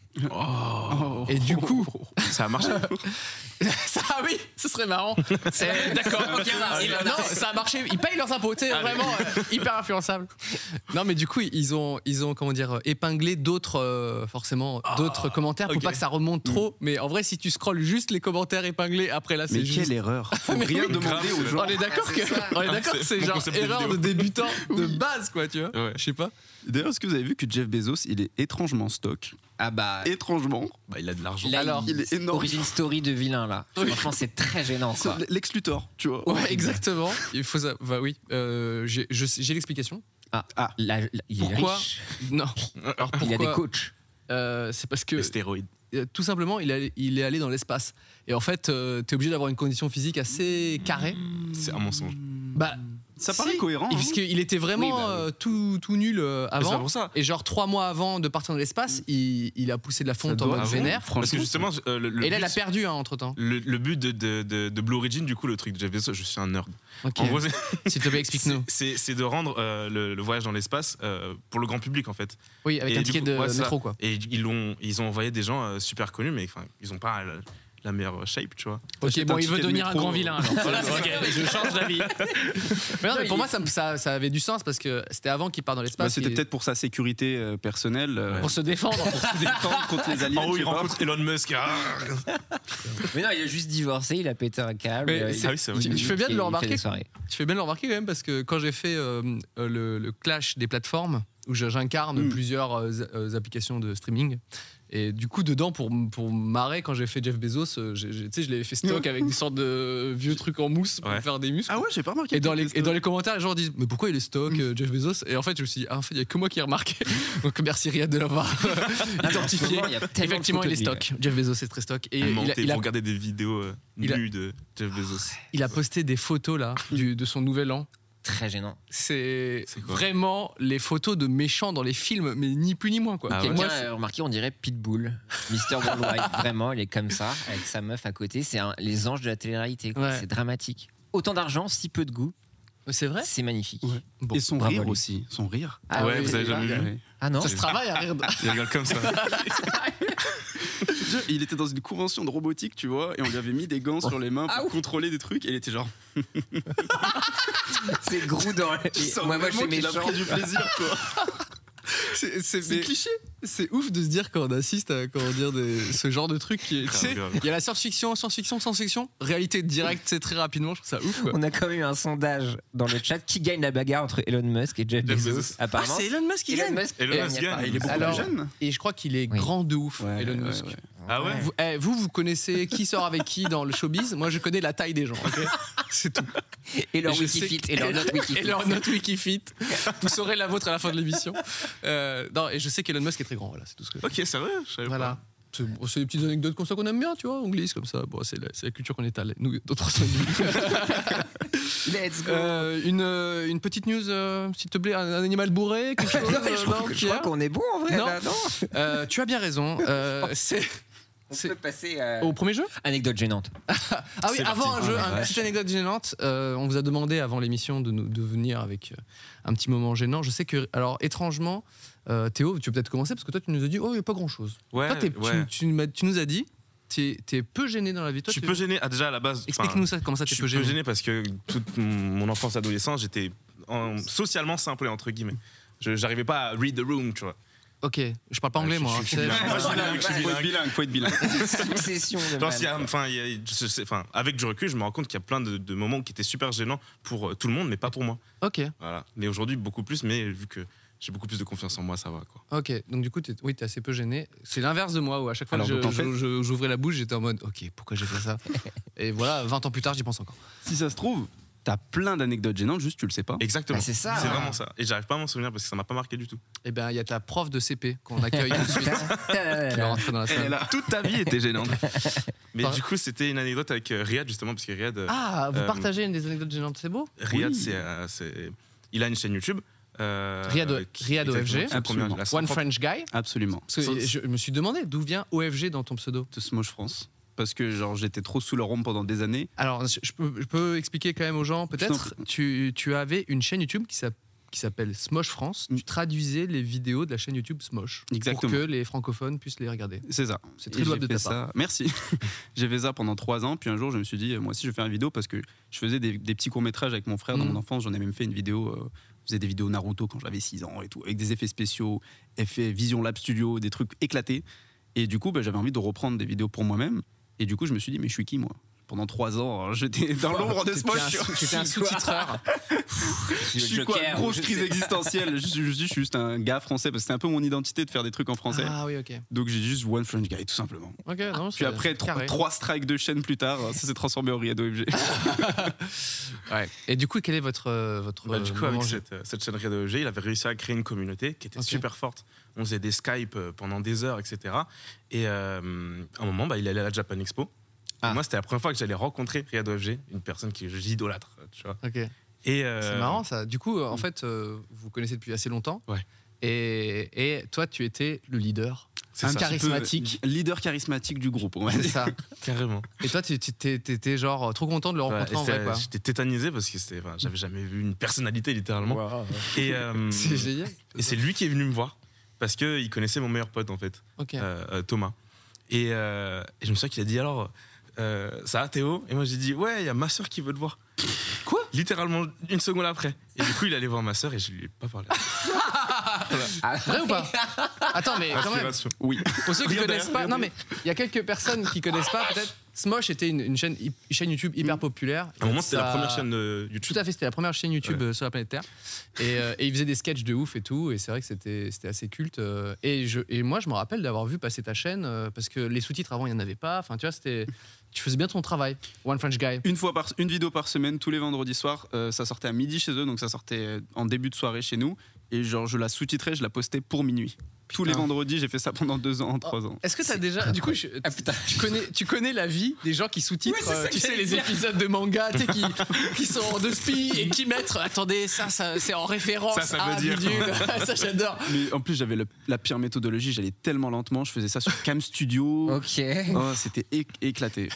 Oh. Et du coup, Ça a marché. ça, oui, ce serait marrant. D'accord. Non, ça a marché. Ils payent leurs impôts. Tu sais, vraiment hyper influençable. Non, mais du coup, ils ont comment dire, épinglé d'autres, forcément, d'autres commentaires pour ok. pas que ça remonte trop. Mais en vrai, si tu scrolles juste les commentaires épinglés, après là, c'est Mais juste. quelle erreur. Faut Mais rien oui. demander aux gens. On est d'accord que c'est mon genre concept de erreur vidéo. de débutant de base, quoi, tu vois. Ouais. Je sais pas. D'ailleurs, est-ce que vous avez vu que Jeff Bezos, il est étrangement stock? Ah bah. Étrangement. Bah, il a de l'argent. Là, Alors, il est énorme. Origin story de vilain, là. Franchement, c'est très gênant, quoi. C'est Lex Luthor, tu vois. Ouais, exactement. Il faut ça. Bah oui. J'ai l'explication. Là, il est Pourquoi riche. Non. Alors pourquoi Il y a des coachs. C'est parce que Les stéroïdes. tout simplement, il est allé dans l'espace. Et en fait, t'es obligé d'avoir une condition physique assez carrée. C'est un mensonge. Bah, Ça paraît cohérent. hein. Parce qu'il était vraiment Oui, bah oui. tout nul Mais c'est avant. pas pour ça. Et genre 3 mois avant de partir dans l'espace, il a poussé de la fonte en doit- mode Ah bon vénère. Parce que justement, Et là, il a perdu entre temps. le but de Blue Origin, du coup, le truc de Jeff Bezos, je suis un nerd. Ok. En gros, S'il te plaît, explique-nous. c'est de rendre le voyage dans l'espace pour le grand public, en fait. Oui, avec Et un du ticket coup, de ouais, ça. métro, quoi. Et ils ont envoyé des gens super connus, mais enfin, ils ont pas la meilleure shape, tu vois. Ok, Achète bon, un il veut ticket de devenir un métro. grand vilain. Alors. Voilà, ok, je change d'avis. Mais non, mais pour moi, ça avait du sens parce que c'était avant qu'il parte dans Bah, l'espace. c'était et- peut-être pour sa sécurité personnelle. pour se défendre. Pour se défendre contre les aliens. En haut, je il sais pas. rencontre Elon Musk. Mais non, il a juste divorcé, il a pété un câble. Mais il- c'est- oui, c'est vrai. tu fais bien de le il fait remarquer. des soirées. Tu fais bien de le remarquer quand même parce que quand j'ai fait le clash des plateformes où j'incarne plusieurs applications de streaming et du coup dedans pour marrer quand j'ai fait Jeff Bezos, tu sais, je l'avais fait stock avec des sortes de vieux trucs en mousse pour Ouais. faire des muscles. Ah ouais, j'ai pas remarqué. Et dans les commentaires, les gens disent mais pourquoi il est stock Jeff Bezos? Et en fait, je me suis dit en fait, il y a que moi qui ai remarqué. Donc merci Riyad de l'avoir identifié. Il y a tellement de Effectivement, il est photos de lui, stock. Jeff Bezos est très stock et il a Pour regarder des vidéos il a- nues de Jeff Bezos. il a posté des photos là de son nouvel an. Très gênant. C'est C'est quoi vraiment les photos de méchants dans les films, mais ni plus ni moins quoi. Ah ouais. Quelqu'un Moi, a remarqué, on dirait Pitbull, Mr. Worldwide. Vraiment, il est comme ça, avec sa meuf à côté. C'est les anges de la télé-réalité. quoi. Ouais. C'est dramatique. Autant d'argent, si peu de goût. c'est vrai. C'est magnifique. Bon, Et son bravo rire lui. aussi. Son rire. Ah Ouais, oui, vous avez oui, jamais oui. vu Ouais. Ah non. ça se travaille à rire. Il rigole comme ça. Il était dans une convention de robotique, tu vois, et on lui avait mis des gants sur les mains pour contrôler des trucs, et il était genre. C'est Grou dans Moi, je sais méchant. Il a pris du plaisir, quoi. C'est cliché. C'est ouf de se dire quand on assiste à ce genre de truc. Tu sais, il y a la science-fiction, science-fiction. Réalité directe, c'est très rapidement. Je trouve ça ouf. Quoi. On a quand même eu un sondage dans le chat qui gagne la bagarre entre Elon Musk et Jeff Bezos. Apparemment, c'est Elon Musk qui gagne. Elon Musk gagne. Il est beaucoup plus jeune. Et je crois qu'il est grand de ouf, Elon Musk. Ouais. Ah ouais. Vous connaissez qui sort avec qui dans le showbiz? Moi, je connais la taille des gens. Okay, c'est tout. Et leur Wikifit. Et leur note Wikifit. Vous saurez la vôtre à la fin de l'émission. Non, et je sais qu'Elon Musk est très grand. Voilà, c'est tout ce que. Ok, sérieux. Je savais pas. C'est des petites anecdotes comme ça qu'on aime bien, tu vois, on glisse comme ça. Bon, c'est la culture qu'on étale, nous, dans 3 semaines. Let's go. Une petite news, s'il te plaît, un animal bourré, quelque chose. Je crois qu'on est bon en vrai. Non. Là, non. Tu as bien raison. On peut passer au premier jeu. Anecdote gênante. Ah oui, avant un jeu, une petite anecdote gênante. On vous a demandé avant l'émission de venir avec un petit moment gênant. Je sais que, alors étrangement, Théo, tu peux peut-être commencer parce que toi tu nous as dit il n'y a pas grand chose. Ouais, toi, tu nous as dit t'es peu gêné dans la vie. Toi, je suis peu gêné. Déjà à la base. Explique-nous ça, comment ça t'es peu gêné. Je suis peu gêné parce que toute mon enfance, adolescence, j'étais socialement simple entre guillemets. J'arrivais pas à read the room, tu vois. Ok, je parle pas anglais moi. Faut être bilingue. Succession de avec du recul, je me rends compte qu'il y a plein de moments qui étaient super gênants pour tout le monde, mais pas pour moi. Ok. Voilà. Mais aujourd'hui, beaucoup plus, mais vu que j'ai beaucoup plus de confiance en moi, ça va, quoi. Ok, donc du coup, t'es assez peu gêné. C'est l'inverse de moi, où à chaque fois que j'ouvrais la bouche, j'étais en mode ok, pourquoi j'ai fait ça. Et voilà, 20 ans plus tard, j'y pense encore. Si ça se trouve, t'as plein d'anecdotes gênantes, juste tu le sais pas. Exactement. C'est ça. C'est vraiment ça. Et j'arrive pas à m'en souvenir parce que ça m'a pas marqué du tout. Eh bien, il y a ta prof de CP qu'on accueille tout de suite. Qui va rentrer dans la salle. Toute ta vie était gênante. Mais du coup, c'était une anecdote avec Riyad, justement, parce que Riyad. Vous partagez une des anecdotes gênantes, c'est beau. Riyad, il a une chaîne YouTube. Riyad OFG, absolument. One French Guy. Absolument. Parce que je me suis demandé d'où vient OFG dans ton pseudo. De Smosh France. Parce que genre j'étais trop sous leur ombre pendant des années. Alors je peux expliquer quand même aux gens peut-être. Tu avais une chaîne YouTube qui s'appelle Smosh France. Tu traduisais les vidéos de la chaîne YouTube Smosh. Exactement. Pour que les francophones puissent les regarder. C'est ça. C'est très louable de ta part. Merci. J'ai fait ça pendant 3 ans. Puis un jour je me suis dit moi aussi je vais faire une vidéo parce que je faisais des petits courts-métrages avec mon frère dans mon enfance. J'en ai même fait une vidéo. Je faisais des vidéos Naruto quand j'avais 6 ans et tout. Avec des effets spéciaux, effets Vision Lab Studio, des trucs éclatés. Et du coup j'avais envie de reprendre des vidéos pour moi-même. Et du coup, je me suis dit, mais je suis qui, moi? Pendant 3 ans, j'étais dans l'ombre de Smosh. J'étais un sous-titreur. Je suis quoi? Grosse crise existentielle. Je suis juste un gars français, parce que c'est un peu mon identité de faire des trucs en français. Ah oui, ok. Donc j'ai juste One French Guy, tout simplement. Ok, non, puis après, 3 strikes de chaîne plus tard, ça s'est transformé en Riyad OFG. Ouais. Et du coup, quel est votre du coup, avec cette chaîne Riyad OFG, il avait réussi à créer une communauté qui était super forte. On faisait des Skype pendant des heures, etc. Et à un moment, il allait à la Japan Expo. Moi, c'était la première fois que j'allais rencontrer Riyad OFG, une personne que j'idolâtre, tu vois. Ok. Et c'est marrant ça. Du coup, en fait, vous connaissez depuis assez longtemps. Ouais. Et toi, tu étais le leader. C'est ça, charismatique. Leader charismatique du groupe, on va dire. C'est ça. Carrément. Et toi, tu étais genre trop content de le rencontrer en vrai, quoi. J'étais tétanisé parce que j'avais jamais vu une personnalité, littéralement. Wow. Et c'est génial. Et c'est lui qui est venu me voir parce qu'il connaissait mon meilleur pote, en fait, Thomas. Et je me souviens qu'il a dit alors. Ça va Théo? Et moi j'ai dit ouais, il y a ma soeur qui veut te voir. Quoi? Littéralement 1 seconde après. Et du coup il allait voir ma soeur et je lui ai pas parlé. Vrai ou pas? Attends, mais quand même. Oui. Pour ceux qui connaissent pas, non mais il y a quelques personnes qui connaissent pas peut-être. Smosh était une chaîne YouTube hyper populaire. À un moment c'était la première chaîne de YouTube. Tout à fait, c'était la première chaîne YouTube sur la planète Terre. Et il faisait des sketchs de ouf et tout. Et c'est vrai que c'était assez culte. Et moi je me rappelle d'avoir vu passer ta chaîne parce que les sous-titres avant il n'y en avait pas. Enfin tu vois, tu faisais bien ton travail. One French Guy. Une vidéo par semaine, tous les vendredis soirs. Ça sortait à midi chez eux, donc ça sortait en début de soirée chez nous. Et genre, je la sous-titrais, je la postais pour minuit. Tous les vendredis, j'ai fait ça pendant 2 ans, 3 ans. Est-ce que t'as déjà. Du coup, tu connais la vie des gens qui sous-titrent, tu sais, les épisodes de manga, tu sais, qui sont de spi et qui mettent. Attendez, ça c'est en référence. Ça veut dire. Ça, j'adore. Mais en plus, j'avais la pire méthodologie, j'allais tellement lentement, je faisais ça sur Cam Studio. Ok. Oh, c'était éclaté.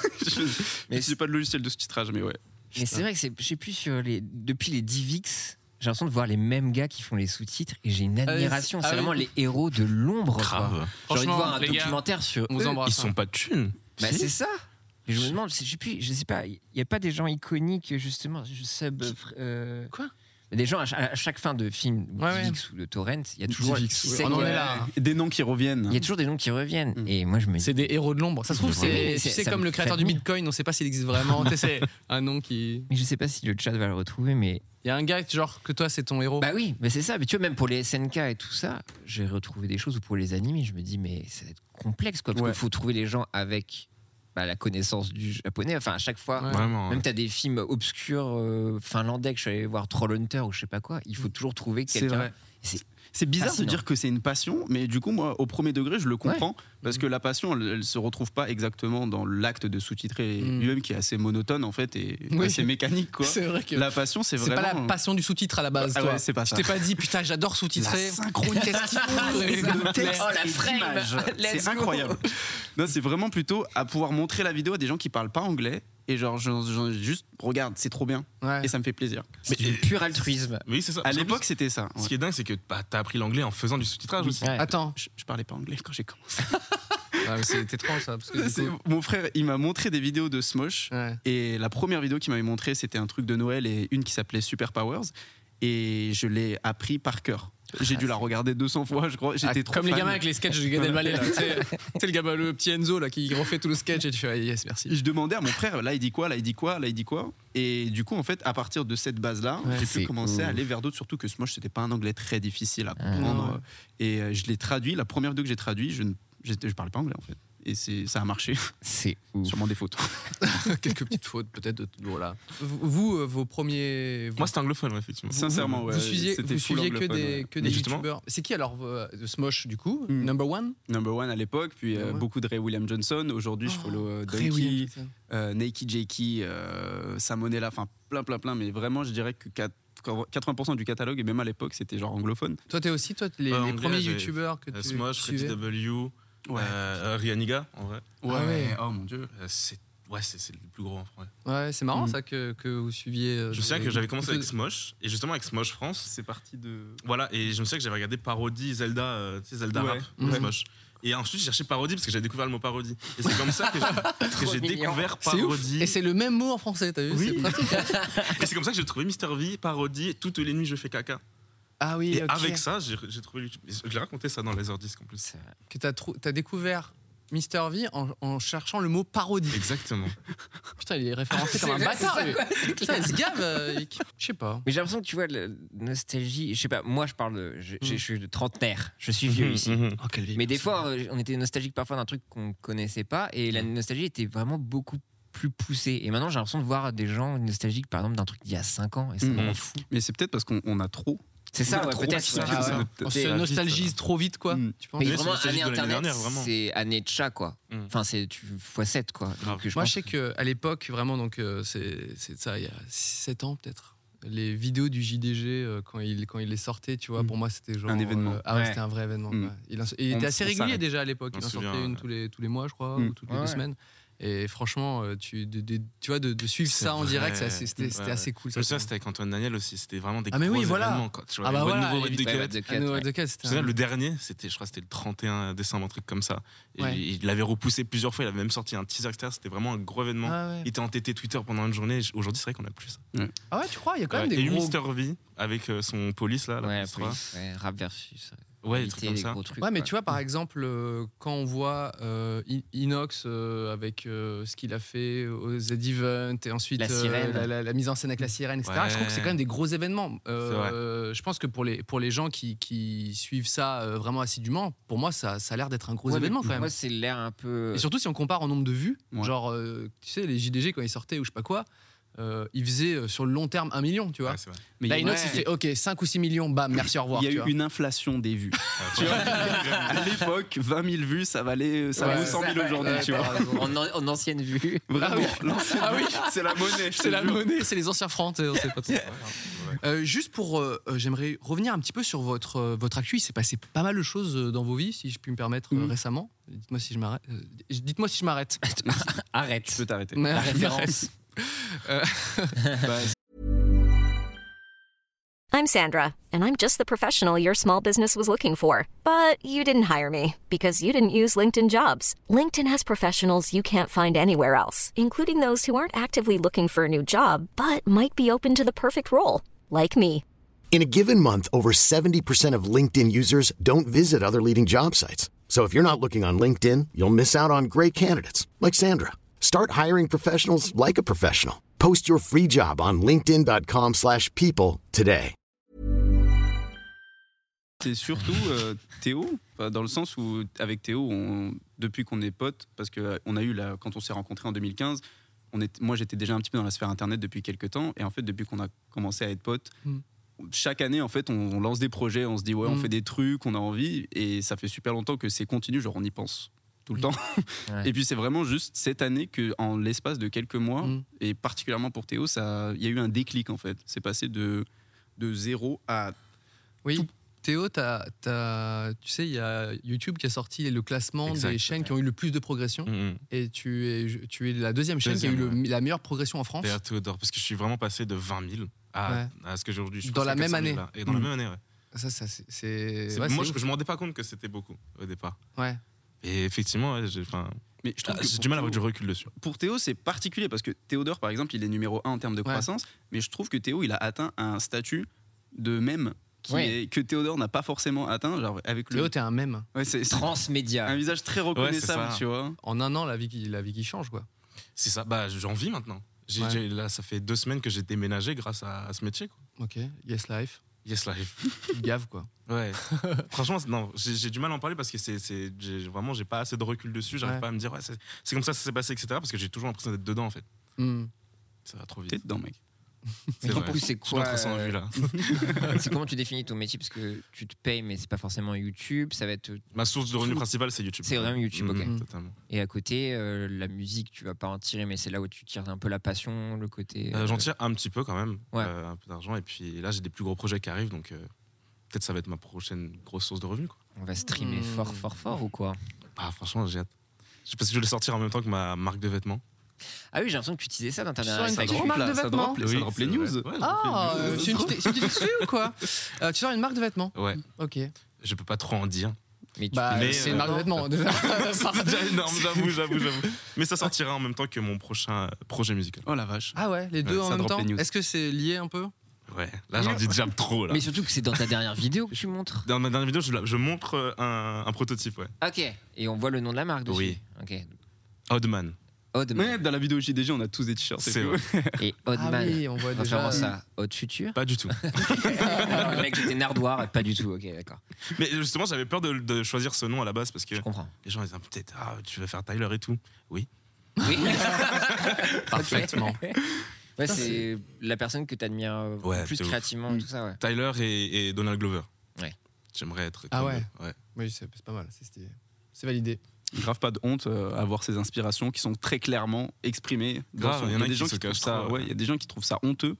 Mais c'est pas de logiciel de sous-titrage, mais ouais. Mais c'est vrai que je sais plus depuis les DivX. j'ai l'impression de voir les mêmes gars qui font les sous-titres et j'ai une admiration. C'est vraiment les héros de l'ombre. Grave. J'ai envie de voir un documentaire sur eux. Ils sont pas de thunes. Bah, c'est ça. Et je me demande, je sais pas, il n'y a pas des gens iconiques, justement, Quoi ? Des gens à chaque fin de film, DivX ou de Torrent, il y a toujours on en est là. Des noms qui reviennent. Il y a toujours des noms qui reviennent. Et moi, je me dis. C'est des héros de l'ombre. Ça se trouve, c'est comme le créateur du Bitcoin, on ne sait pas s'il existe vraiment. C'est un nom qui. Mais je sais pas si le chat va le retrouver, mais. Il y a un gars, genre, que toi, c'est ton héros. Bah oui, mais c'est ça. Mais tu vois, même pour les SNK et tout ça, j'ai retrouvé des choses, ou pour les animés, je me dis, mais ça va être complexe, quoi. Parce qu'il faut trouver les gens avec. La connaissance du japonais, enfin à chaque fois, même t'as des films obscurs finlandais que je suis allé voir, Trollhunter ou je sais pas quoi, il faut toujours trouver quelqu'un. C'est bizarre fascinant. de dire que c'est une passion, mais du coup, moi, au premier degré, je le comprends, parce que la passion, elle se retrouve pas exactement dans l'acte de sous-titrer lui-même, qui est assez monotone, en fait, et assez mécanique, quoi. C'est vrai que la passion, c'est vraiment... pas la passion du sous-titre à la base, toi. Ouais, c'est pas ça. Tu t'es pas dit, putain, j'adore sous-titrer. La synchronisation, le texte et l'image. C'est incroyable. Non, c'est vraiment plutôt à pouvoir montrer la vidéo à des gens qui parlent pas anglais, et genre juste regarde, c'est trop bien, et ça me fait plaisir. C'est du pur altruisme. Oui, c'est ça. À l'époque, c'était ça. Ce qui est dingue, c'est que t'as appris l'anglais en faisant du sous-titrage aussi. Attends, je parlais pas anglais quand j'ai commencé. mais c'est étrange ça. Parce que Mon frère, il m'a montré des vidéos de Smosh, et la première vidéo qu'il m'avait montré, c'était un truc de Noël et une qui s'appelait Super Powers, et je l'ai appris par cœur. J'ai dû la regarder 200 fois, je crois. J'étais trop comme fan. les gamins avec les sketchs de Gad Elmaleh là. Tu sais le gamin, le petit Enzo là qui refait tout le sketch et tu fais yes merci. Je demandais à mon frère, là il dit quoi, là il dit quoi, là il dit quoi. Et du coup en fait à partir de cette base là, j'ai pu commencer à aller vers d'autres, surtout que Smosh c'était pas un anglais très difficile à comprendre. Et je l'ai traduit, la première vidéo que j'ai traduit, je parlais pas anglais en fait. Et ça a marché. C'est ouf. Sûrement des fautes. Quelques petites fautes peut-être. Voilà. Vous, vos premiers. Moi, c'était anglophone, effectivement. Sincèrement, vous suiviez que des youtubeurs. C'est qui alors Smosh du coup Number One à l'époque, puis beaucoup de Ray William Johnson. Aujourd'hui, je follow Donkey, Nakey Jakey, Samonella, enfin plein. Mais vraiment, je dirais que 80% du catalogue, et même à l'époque, c'était genre anglophone. Toi, t'es aussi les premiers youtubeurs que tu Smosh, Freddy W. Rianiga en vrai. Oh mon dieu. C'est le plus gros en vrai. Ouais, c'est marrant ça que vous suiviez. Je me souviens que j'avais commencé avec Smosh, et justement avec Smosh France. C'est parti de. Voilà, et je me souviens que j'avais regardé parodie Zelda, Zelda Rap, Smosh. Et ensuite, j'ai cherché parodie parce que j'avais découvert le mot parodie. Et c'est comme ça que j'ai découvert parodie. Et c'est le même mot en français, t'as vu? Oui. C'est pratique. Et c'est comme ça que j'ai trouvé Mr V, parodie, toutes les nuits je fais caca. Ah oui, et avec ça, j'ai trouvé YouTube. Je l'ai raconté ça dans Laserdisc en plus. Que t'as découvert Mr V en cherchant le mot parodie. Exactement. Putain, il est référencé comme un bâtard. Putain, il se gave. Je sais pas. Mais j'ai l'impression que tu vois, la nostalgie. Je sais pas, moi je parle de. Je suis de trentenaire, je suis vieux ici. Oh, quelle vie. Mais des fois, on était nostalgique parfois d'un truc qu'on connaissait pas, et la nostalgie était vraiment beaucoup plus poussée. Et maintenant, j'ai l'impression de voir des gens nostalgiques, par exemple, d'un truc d'il y a 5 ans, et ça me rend fou. Mais c'est peut-être parce qu'on a trop. C'est ça, peut-être. On se nostalgise trop vite, quoi. Tu penses? Mais vraiment, année internet, c'est année de chat, quoi. Enfin, c'est x7, quoi. Donc, moi, je sais qu'à l'époque, vraiment, donc c'est ça, il y a 7 ans peut-être. Les vidéos du JDG, quand il les sortait, tu vois, pour moi, c'était genre. Un événement. C'était un vrai événement. Il était assez régulier déjà à l'époque. Il en sortait une tous les mois, je crois, ou toutes les 2 semaines. Et franchement, tu vois, de suivre ça en direct, c'était assez cool. Ça, c'était avec Antoine Daniel aussi. C'était vraiment des gros événements. Quoi. Tu vois, nouveau Red de Cut. Le dernier, je crois que c'était le 31 décembre, un truc comme ça. Et il l'avait repoussé plusieurs fois. Il avait même sorti un teaser, etc. C'était vraiment un gros événement. Il était entêté Twitter pendant une journée. Aujourd'hui, c'est vrai qu'on a plus ça. Ah ouais, tu crois? Il y a quand même des gros. Et Mr V avec son police là. Rap versus. Ouais, des trucs comme ça. Trucs, mais tu vois, par exemple, quand on voit Inox avec ce qu'il a fait au Z-Event et ensuite la mise en scène avec la sirène, etc., je trouve que c'est quand même des gros événements. Je pense que pour les gens qui suivent ça vraiment assidûment, pour moi, ça a l'air d'être un gros événement quand même. Moi, c'est l'air un peu. Et surtout si on compare en nombre de vues, genre, tu sais, les JDG quand ils sortaient ou je sais pas quoi. Il faisait sur le long terme 1 million, tu vois. Mais Inox, il fait OK, 5 ou 6 millions, bam, merci, au revoir. Il y a eu une inflation des vues. Tu vois, à l'époque, 20 000 vues, ça vaut 100 000 aujourd'hui, tu vois. En ancienne vue. Vraiment, c'est la monnaie. C'est la monnaie, c'est les anciens francs, on sait pas trop. Juste pour, j'aimerais revenir un petit peu sur votre actu. Il s'est passé pas mal de choses dans vos vies, si je puis me permettre, récemment. Dites-moi si je m'arrête. Arrête. Je peux t'arrêter. La référence. I'm Sandra, and I'm just the professional your small business was looking for. But you didn't hire me because you didn't use LinkedIn Jobs. LinkedIn has professionals you can't find anywhere else, including those who aren't actively looking for a new job, but might be open to the perfect role, like me. In a given month, over 70% of LinkedIn users don't visit other leading job sites. So if you're not looking on LinkedIn, you'll miss out on great candidates like Sandra. Start hiring professionals like a professional. Post your free job on linkedin.com/people today. C'est surtout Théo, dans le sens où avec Théo, depuis qu'on est potes, parce qu'on a eu quand on s'est rencontrés en 2015, moi j'étais déjà un petit peu dans la sphère internet depuis quelques temps, et en fait depuis qu'on a commencé à être potes, chaque année en fait on lance des projets, on se dit on fait des trucs, on a envie, et ça fait super longtemps que c'est continu, genre on y pense tout le temps. Ouais. Et puis c'est vraiment juste cette année qu'en l'espace de quelques mois, et particulièrement pour Théo, il y a eu un déclic en fait. C'est passé de 0 à... Oui, tout. Théo, tu sais, il y a YouTube qui a sorti le classement des chaînes qui ont eu le plus de progression. Et tu es la deuxième chaîne qui a eu la meilleure progression en France. Derrière Théodore, parce que je suis vraiment passé de 20 000 à ce que j'ai aujourd'hui. Dans la même année. Et dans la même année, ouais. Moi, je me rendais pas compte que c'était beaucoup au départ. Ouais. Et effectivement, mais je trouve que j'ai du mal à avoir du recul dessus. Pour Théo, c'est particulier parce que Théodore, par exemple, il est numéro 1 en termes de croissance, mais je trouve que Théo, il a atteint un statut de mème que Théodore n'a pas forcément atteint. Genre avec Théo, t'es un mème. Ouais, c'est transmédia. Un visage très reconnaissable, tu vois. En un an, la vie qui change, quoi. C'est ça. Bah, j'en vis maintenant. Là, ça fait 2 semaines que j'ai déménagé grâce à ce métier, quoi. Ok. Yes Life. Gave, quoi. Ouais. Franchement, non, j'ai du mal à en parler parce que j'ai pas assez de recul dessus. J'arrive pas à me dire c'est comme ça s'est passé, etc. Parce que j'ai toujours l'impression d'être dedans, en fait. Ça va trop vite. T'es dedans, mec. Mais du coup, c'est quoi c'est comment tu définis ton métier, parce que tu te payes, mais c'est pas forcément YouTube. Ça va être ma source de revenus principale, c'est YouTube. C'est vraiment YouTube, ok. Totalement. Et à côté, la musique, tu vas pas en tirer, mais c'est là où tu tires un peu la passion, le côté. J'en tire un petit peu quand même, un peu d'argent. Et puis là, j'ai des plus gros projets qui arrivent, donc peut-être ça va être ma prochaine grosse source de revenus, quoi. On va streamer fort ou quoi? Franchement, j'ai hâte. Parce que je vais le sortir en même temps que ma marque de vêtements. Ah oui, j'ai l'impression que tu utilisais ça dans ta dernière marque de vêtements. Ça drop les news. C'est une petite exclue ou quoi? Tu sors une marque de vêtements? Ouais. Ok. Je peux pas trop en dire. Mais c'est une marque de vêtements déjà. C'est déjà énorme, j'avoue. Mais ça sortira en même temps que mon prochain projet musical. Oh la vache. Ah ouais, les deux en même temps. Est-ce que c'est lié un peu? Ouais, là j'en dis déjà trop là. Mais surtout que c'est dans ta dernière vidéo que tu montres. Dans ma dernière vidéo, je montre un prototype, ouais. Ok. Et on voit le nom de la marque dessus. Oui. Ok. Oddman. Mais dans la vidéo JDG, on a tous des t-shirts. C'est vrai. Et Oddman. Ah oui, on voit déjà ça. Odd Future. Pas du tout. Le mec était nardoir, pas du tout. Ok, d'accord. Mais justement, j'avais peur de choisir ce nom à la base parce que je comprends. Les gens disaient peut-être tu vas faire Tyler et tout. Oui. Parfaitement. Ouais, c'est la personne que tu admires plus créativement, tout ça. Ouais. Tyler et Donald Glover. Ouais. J'aimerais être. Ouais. Oui, c'est pas mal. C'est validé. Grave pas de honte à avoir ces inspirations qui sont très clairement exprimées. Il y a des gens qui trouvent ça. Il y a des gens qui trouvent ça honteux.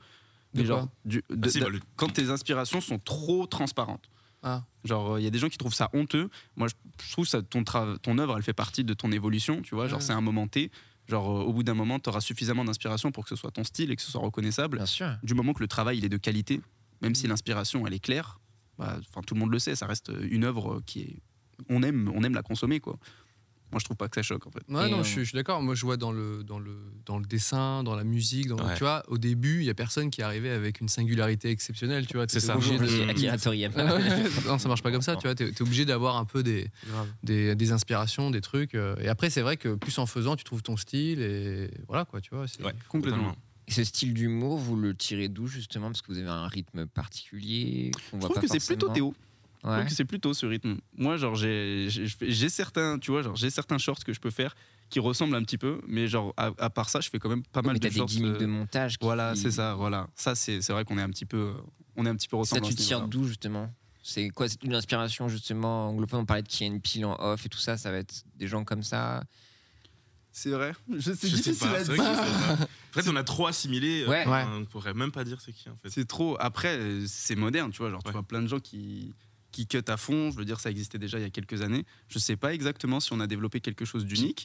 Quand tes inspirations sont trop transparentes. Genre il y a des gens qui trouvent ça honteux. Moi je trouve ça ton œuvre elle fait partie de ton évolution, tu vois. Genre c'est un moment T. Genre au bout d'un moment tu auras suffisamment d'inspiration pour que ce soit ton style et que ce soit reconnaissable. Bien sûr. Du moment que le travail il est de qualité, même si l'inspiration elle est claire, tout le monde le sait, ça reste une œuvre qui est on aime la consommer, quoi. Moi, je trouve pas que ça choque, en fait. Ouais, non, je suis d'accord. Moi, je vois dans le dessin, dans la musique, tu vois, au début, il y a personne qui arrivait avec une singularité exceptionnelle, tu vois. C'est ça. Akira Toriyama. Non, ça marche pas comme ça, tu vois. T'es obligé d'avoir un peu des inspirations, des trucs. Et après, c'est vrai que plus en faisant, tu trouves ton style et voilà, quoi, tu vois. Complètement. Et ce style d'humour, vous le tirez d'où, justement? Parce que vous avez un rythme particulier. Je trouve que c'est plutôt Théo. Je trouve que c'est plutôt ce rythme. Moi, genre, j'ai certains shorts que je peux faire qui ressemblent un petit peu, mais genre, à part ça, je fais quand même pas mal de shorts. T'as des gimmicks de montage. Voilà, c'est ça, voilà. Ça, c'est vrai qu'on est un petit peu ressemblant. Ça, tu tires d'où, justement? C'est quoi? C'est une inspiration, justement, anglophone? On parlait de Key & Peele en off et tout ça, ça va être des gens comme ça? C'est vrai. Je sais pas. En fait, on a trop assimilé. On pourrait même pas dire c'est qui, en fait. C'est trop. Après, c'est moderne, tu vois. Genre, tu vois plein de gens qui cut à fond. Je veux dire, ça existait déjà il y a quelques années. Je sais pas exactement si on a développé quelque chose d'unique,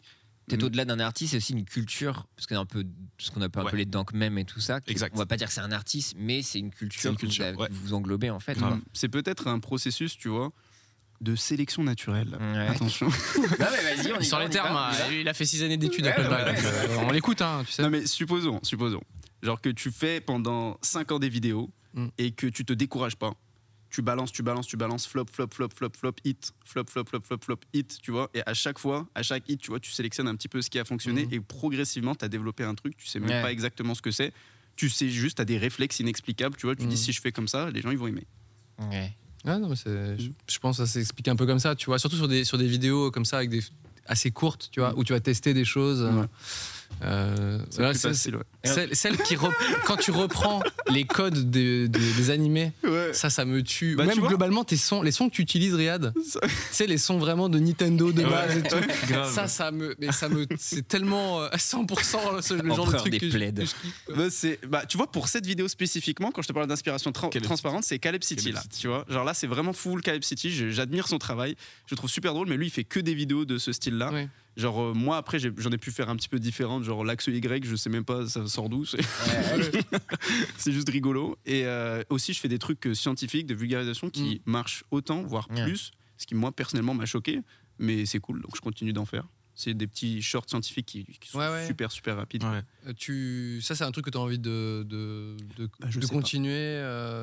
Peut-être au-delà d'un artiste, c'est aussi une culture, parce que c'est un peu ce qu'on peut appeler dank meme et tout ça. Exact. On va pas dire que c'est un artiste, mais c'est une culture, que vous englobez en fait. C'est peut-être un processus, tu vois, de sélection naturelle. Attention. Non mais vas-y, on y sur va, les termes, il a fait 6 années d'études à Codeback, on l'écoute, hein, tu sais. Non mais supposons, genre que tu fais pendant 5 ans des vidéos et que tu te décourages pas. Tu balances, flop, hit, flop, hit, tu vois. Et à chaque fois, à chaque hit, tu vois, tu sélectionnes un petit peu ce qui a fonctionné et progressivement, tu as développé un truc, tu sais même pas exactement ce que c'est. Tu sais juste, tu as des réflexes inexplicables, tu vois. Tu dis, si je fais comme ça, les gens, ils vont aimer. Ah non, mais je pense que ça s'explique un peu comme ça, tu vois. Surtout sur des vidéos comme ça, avec assez courtes, tu vois, où tu vas tester des choses. Celle qui quand tu reprends les codes des animés, ça me tue. Même globalement les sons que tu utilises, Riyad, tu sais, les sons vraiment de Nintendo de base et tout. C'est tellement à 100% le genre de truc que je kiffe. Tu vois, pour cette vidéo spécifiquement, quand je te parle d'inspiration transparente, c'est Caleb City là, tu vois. Genre là, c'est vraiment full Caleb City. J'admire son travail, je le trouve super drôle, mais lui, il fait que des vidéos de ce style-là. Genre moi après j'en ai pu faire un petit peu différente, genre l'axe Y, je sais même pas ça sort d'où, c'est juste rigolo. Et aussi je fais des trucs scientifiques de vulgarisation qui marchent autant voire plus, ce qui moi personnellement m'a choqué, mais c'est cool, donc je continue d'en faire. C'est des petits shorts scientifiques qui sont super rapides. Ça c'est un truc que tu as envie de continuer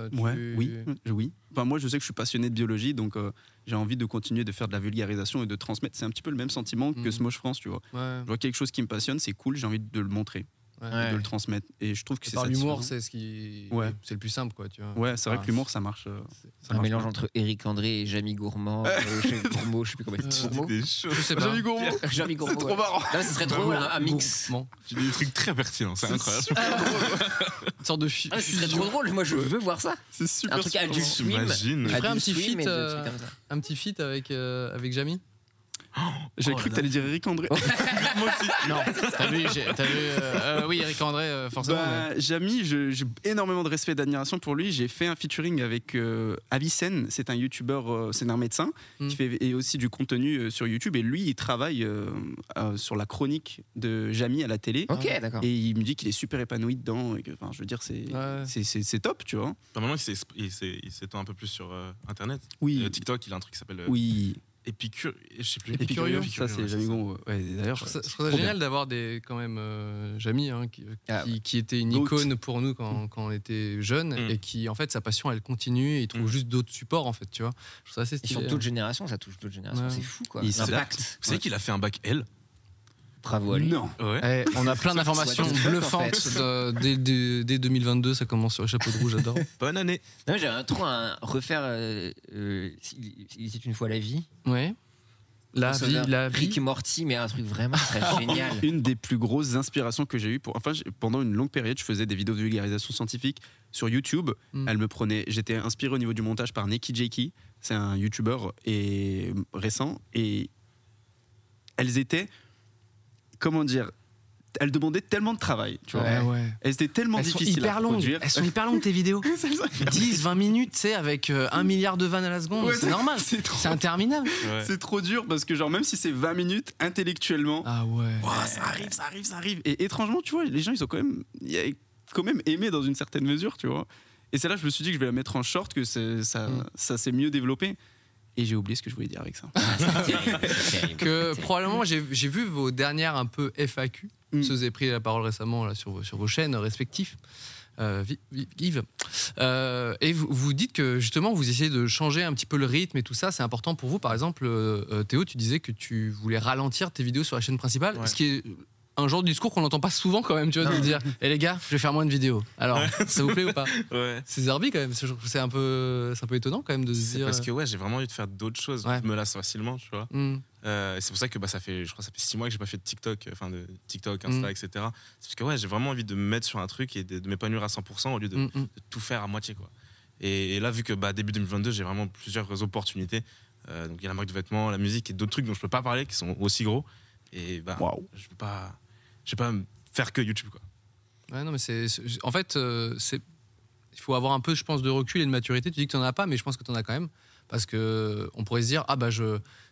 Oui. Enfin, moi je sais que je suis passionné de biologie, donc j'ai envie de continuer de faire de la vulgarisation et de transmettre. C'est un petit peu le même sentiment que Smosh France, tu vois. Je vois quelque chose qui me passionne, c'est cool, j'ai envie de le montrer. De le transmettre, et je trouve que c'est par l'humour, c'est c'est le plus simple, quoi, tu vois. C'est vrai que l'humour ça marche. Un mélange entre Eric André et Jamie Gourmand. Gourmaud, je sais plus comment il dit. Je sais pas. Jamie Gourmand. C'est trop marrant. Là, ce serait trop drôle, un mix. Tu dis des trucs très pertinents, c'est incroyable. Une sorte de ce serait trop drôle, moi je veux voir ça. C'est super. Un truc Adult Swim. Je ferais un petit feat avec Jamie. J'ai cru que t'allais dire Eric André. Moi aussi. Non, t'as vu oui, Eric André, forcément. Jamie, j'ai énormément de respect et d'admiration pour lui. J'ai fait un featuring avec Avicenne, c'est un youtubeur, c'est un médecin qui fait et aussi du contenu sur YouTube. Et lui, il travaille sur la chronique de Jamie à la télé. Ok, d'accord. Et il me dit qu'il est super épanoui dedans. Et que, je veux dire, c'est top, tu vois. Maintenant, il s'étend un peu plus sur Internet. Oui. TikTok, il a un truc qui s'appelle. Épicure, je sais plus. Épicurieux, ça c'est Jamie Gon. D'ailleurs, je trouve ça génial d'avoir quand même Jamie qui était une icône pour nous quand on était jeunes et qui en fait sa passion elle continue et il trouve juste d'autres supports en fait, tu vois. Je trouve ça assez stylé. Et sur d'autres générations, ça touche d'autres générations, c'est fou quoi. L'impact. Vous savez qu'il a fait un bac L? Bravo à lui. Non. On a plein d'informations bluffantes dès 2022, ça commence sur le chapeau de roue, j'adore. Bonne année. Non, j'aimerais trop refaire il était une fois la vie. Ouais. La vie. Rick et Morty, mais un truc vraiment très génial. Une des plus grosses inspirations que j'ai eues pendant une longue période, je faisais des vidéos de vulgarisation scientifique sur YouTube. J'étais inspiré au niveau du montage par Neki Jakey, c'est un YouTuber récent, et elles étaient, comment dire, elles demandaient tellement de travail, tu vois. Elles étaient tellement difficiles à produire. Elles sont hyper longues tes vidéos. 10-20 minutes, tu sais, avec 1 milliard de vannes à la seconde. C'est normal, c'est interminable. C'est trop dur parce que genre même si c'est 20 minutes, intellectuellement, ça arrive. Et étrangement, tu vois, les gens ils ont quand même aimé dans une certaine mesure, tu vois. Et c'est là que je me suis dit que je vais la mettre en short, que ça s'est mieux développé. Et j'ai oublié ce que je voulais dire avec ça. terrible. Probablement, j'ai vu vos dernières un peu FAQ. Vous avez pris la parole récemment là, sur vos chaînes respectives. Yves. Et vous dites que justement, vous essayez de changer un petit peu le rythme et tout ça. C'est important pour vous. Par exemple, Théo, tu disais que tu voulais ralentir tes vidéos sur la chaîne principale. Ce qui est un genre de discours qu'on n'entend pas souvent quand même, tu vois, de dire les gars, je vais faire moins de vidéos. Alors, ça vous plaît ou pas? C'est Zerbi quand même, c'est un peu étonnant quand même de se dire. Parce que j'ai vraiment envie de faire d'autres choses. Je me lasse facilement, tu vois. Et c'est pour ça que je crois que ça fait 6 mois que j'ai pas fait de TikTok, de TikTok, Insta, etc. C'est parce que j'ai vraiment envie de me mettre sur un truc et de m'épanouir à 100% au lieu de tout faire à moitié, quoi. Et là, vu que début 2022, j'ai vraiment plusieurs opportunités. Donc il y a la marque de vêtements, la musique et d'autres trucs dont je peux pas parler qui sont aussi gros. Et je vais pas faire que YouTube, quoi. Ouais, non, mais en fait, il faut avoir un peu, je pense, de recul et de maturité. Tu dis que tu n'en as pas, mais je pense que tu en as quand même. Parce qu'on pourrait se dire,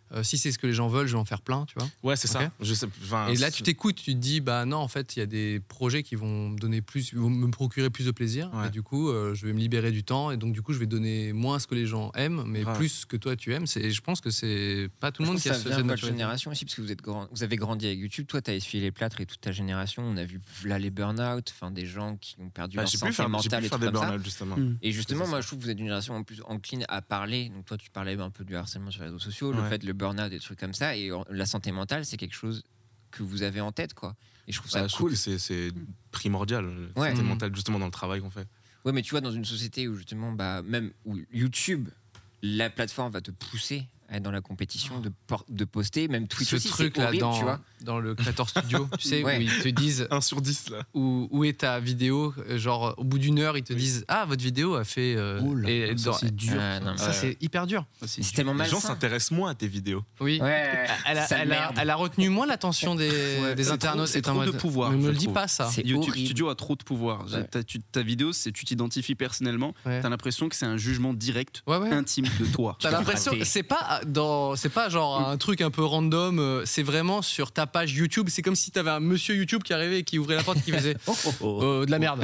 Si c'est ce que les gens veulent, je vais en faire plein, tu vois. Ouais, c'est ça. Et là, tu t'écoutes, tu te dis, bah non, en fait, il y a des projets qui vont me donner vont me procurer plus de plaisir. Ouais. Et du coup, je vais me libérer du temps. Et donc, du coup, je vais donner moins ce que les gens aiment, mais plus ce que toi, tu aimes. Je pense que c'est pas tout le monde qui a cette génération aussi, parce que vous avez grandi avec YouTube. Toi, tu as essuyé les plâtres et toute ta génération. On a vu là les burn-out, des gens qui ont perdu leur santé mentale et tout comme ça. Justement. Et justement, moi, je trouve que vous êtes une génération en plus encline à parler. Donc, toi, tu parlais un peu du harcèlement sur les réseaux sociaux, le fait de burn-out, des trucs comme ça, et la santé mentale, c'est quelque chose que vous avez en tête, quoi. Et je trouve ça cool. Je trouve que c'est primordial, la santé mentale, justement, dans le travail qu'on fait. Ouais, mais tu vois, dans une société où justement, même où YouTube, la plateforme va te pousser à être dans la compétition, de poster, même Twitch ce aussi, truc c'est horrible, là tu vois. Dans le Creator Studio, tu sais, où ils te disent 1 sur 10 là. Où est ta vidéo, genre au bout d'une heure ils te disent votre vidéo a fait c'est dur. Ça c'est hyper dur. C'est tellement malsain. Les gens s'intéressent moins à tes vidéos. Oui. Elle a retenu moins l'attention des internautes. C'est trop de pouvoir. Ne me le dis pas ça. YouTube Studio a trop de pouvoir. Ta vidéo, tu t'identifies personnellement. T'as l'impression que c'est un jugement direct, intime de toi. T'as l'impression c'est pas genre un truc un peu random. C'est vraiment sur ta page YouTube. C'est comme si t'avais un monsieur YouTube qui arrivait et qui ouvrait la porte et qui faisait de la merde,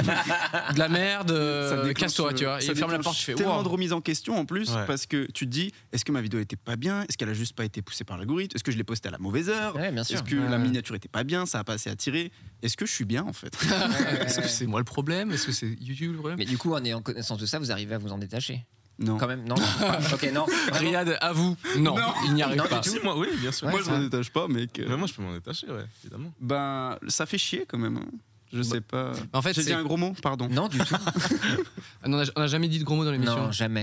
casse-toi, tu vois. Il ferme la porte. Tu fais tellement de remise en question en plus parce que tu te dis est-ce que ma vidéo était pas bien, est-ce qu'elle a juste pas été poussée par l'algorithme, est-ce que je l'ai postée à la mauvaise heure, est-ce que la miniature était pas bien, ça a pas assez attiré, est-ce que je suis bien en fait. Est-ce que c'est moi le problème, est-ce que c'est YouTube le problème. Mais du coup, en ayant connaissance de ça, vous arrivez à vous en détacher. Non. Quand même, non. Ok, non. Riyad, avoue. Non, il n'y arrive pas. Si, moi, oui, bien sûr. Moi, je m'en détache pas, mec. Mais moi, je peux m'en détacher, évidemment. Ben, ça fait chier quand même. Je sais pas. En fait, j'ai dit un gros mot, pardon. Non, du tout. On n'a jamais dit de gros mots dans l'émission. Non, jamais.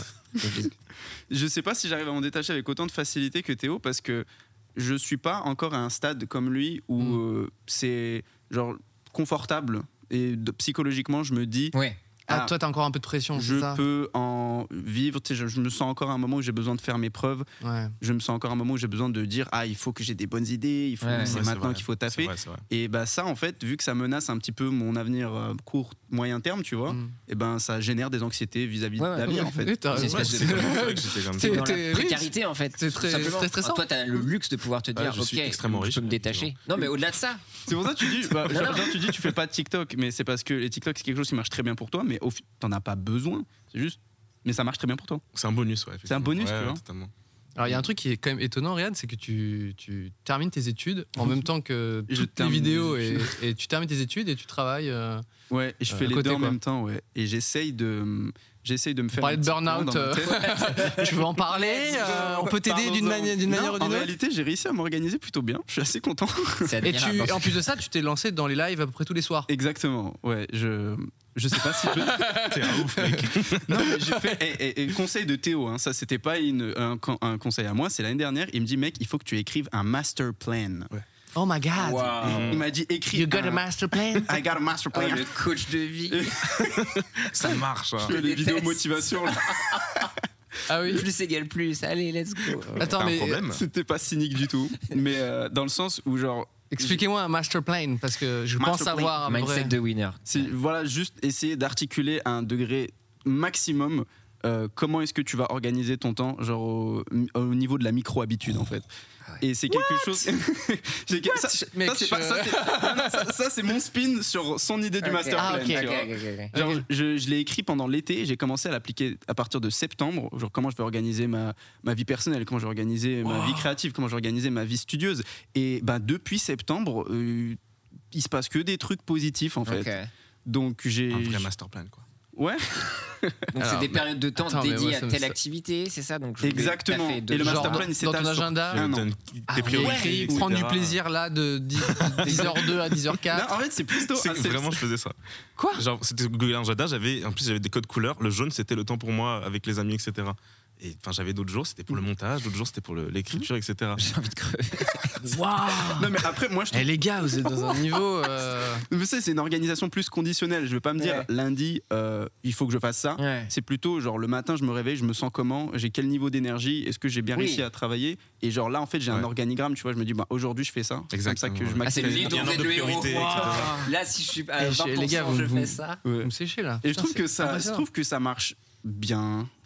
Je sais pas si j'arrive à m'en détacher avec autant de facilité que Théo, parce que je suis pas encore à un stade comme lui où c'est genre confortable et psychologiquement, je me dis. Ouais. Toi, t'as encore un peu de pression. Je peux en vivre. Tu sais, je me sens encore à un moment où j'ai besoin de faire mes preuves. Je me sens encore à un moment où j'ai besoin de dire il faut que j'ai des bonnes idées. C'est maintenant qu'il faut taffer. C'est vrai. Et bah ça, en fait, vu que ça menace un petit peu mon avenir court, moyen terme, tu vois, et ben ça génère des anxiétés vis-à-vis de l'avenir, en fait. C'est dans la précarité, en fait. C'est très stressant. Toi, t'as le luxe de pouvoir te dire je peux me détacher. Non, mais au-delà de ça. C'est pour ça que tu dis tu fais pas de TikTok, mais c'est parce que les TikTok c'est quelque chose qui marche très bien pour toi, mais t'en as pas besoin, c'est juste, mais ça marche très bien pour toi. C'est un bonus, c'est un bonus, tu vois. Totalement. Alors il y a un truc qui est quand même étonnant, Riyad, c'est que tu termines tes études en même temps que toutes tes vidéos et tu termines tes études et tu travailles. Ouais, et je fais les deux en même temps, et j'essaye de me faire. Parler de burn-out, tu veux en parler on peut t'aider d'une manière ou d'une autre. En réalité, j'ai réussi à m'organiser plutôt bien. Je suis assez content. Et en plus de ça, tu t'es lancé dans les lives à peu près tous les soirs. Exactement. Ouais, je sais pas si t'es un ouf, mec. Non, mais j'ai fait. Et conseil de Théo, ça c'était pas un conseil à moi, c'est l'année dernière. Il me dit, mec, il faut que tu écrives un master plan. Ouais. Oh my God! Wow. Il m'a dit écris. You got a master plan? I got a master plan. Le coach de vie. Ça marche. Je fais les vidéos motivation. Là. Ah oui. Plus égale plus. Allez, let's go. Attends, mais c'était pas cynique du tout. Mais dans le sens où genre. Expliquez-moi un master plan parce que je pense savoir un mindset de winner. Voilà, juste essayer d'articuler à un degré maximum. Comment est-ce que tu vas organiser ton temps, genre au niveau de la micro-habitude en fait. Et c'est quelque chose. Ça, c'est mon spin sur son idée du master plan. Genre, je l'ai écrit pendant l'été. J'ai commencé à l'appliquer à partir de septembre. Genre, comment je vais organiser ma vie personnelle, comment je vais organiser ma vie créative, comment je vais organiser ma vie studieuse. Et depuis septembre, il se passe que des trucs positifs en fait. Donc j'ai un vrai master plan quoi. Ouais. Donc c'est des périodes de temps dédiées à telle activité, c'est ça. Donc exactement. Et le master plan, c'est dans ton agenda. Tes priorités. Prendre du plaisir là de 10h02 à 10h04. Non, en fait, c'est plutôt. Vraiment, je faisais ça. Quoi? Genre, c'était Google Agenda. En plus, j'avais des codes couleurs. Le jaune, c'était le temps pour moi avec les amis, etc. Et enfin, j'avais d'autres jours, c'était pour le montage, d'autres jours, c'était pour l'écriture, etc. J'ai envie de crever. Waouh! Non, mais après, moi, je trouve. Les gars, vous êtes dans un niveau. Mais ça, c'est une organisation plus conditionnelle. Je veux pas me dire lundi, il faut que je fasse ça. Ouais. C'est plutôt genre le matin, je me réveille, je me sens comment, j'ai quel niveau d'énergie, est-ce que j'ai bien réussi à travailler. Et genre là, en fait, j'ai un organigramme, tu vois, je me dis, aujourd'hui, je fais ça. C'est comme ça que je maximise. C'est le livre de priorité. Là, si je suis à 20%, les gars, je fais ça. Vous me séchez là. Et je trouve que ça marche bien.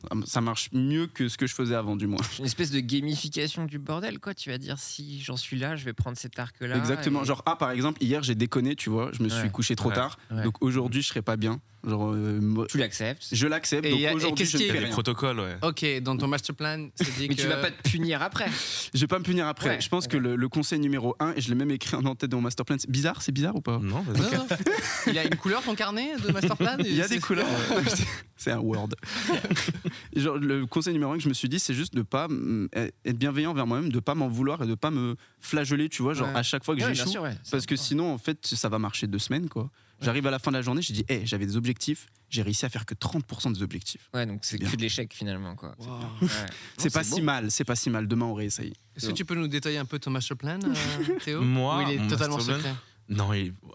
Ça marche mieux que ce que je faisais avant, du moins. Une espèce de gamification du bordel, quoi. Tu vas dire, si j'en suis là, je vais prendre cet arc-là. Exactement. Genre, par exemple, hier, j'ai déconné, tu vois. Je me suis couché trop tard. Ouais. Donc aujourd'hui, je serai pas bien. Genre, tu l'acceptes. Je l'accepte. Donc aujourd'hui, je fais des protocoles, ouais. Ok, dans ton master plan, c'est dit mais tu vas pas te punir après. Je vais pas me punir après. Ouais, je pense que le conseil numéro 1, et je l'ai même écrit en tête de mon master plan, c'est bizarre ou pas? Non, vas-y. Non. Il y a une couleur ton carnet de master plan? Il y a des couleurs. C'est un Word. Genre, le conseil numéro 1 que je me suis dit, c'est juste de pas être bienveillant envers moi-même, de pas m'en vouloir et de pas me flageoler, tu vois, genre à chaque fois que j'échoue. Parce que sinon, en fait, ça va marcher 2 semaines, quoi. J'arrive à la fin de la journée, j'ai dit, j'avais des objectifs, j'ai réussi à faire que 30% des objectifs. Ouais, donc c'est que de l'échec finalement, quoi. Wow. Ouais. C'est pas si mal, Demain on réessaye. Est-ce que tu peux nous détailler un peu ton master plan, Théo? Moi, ou il est totalement secret? Non,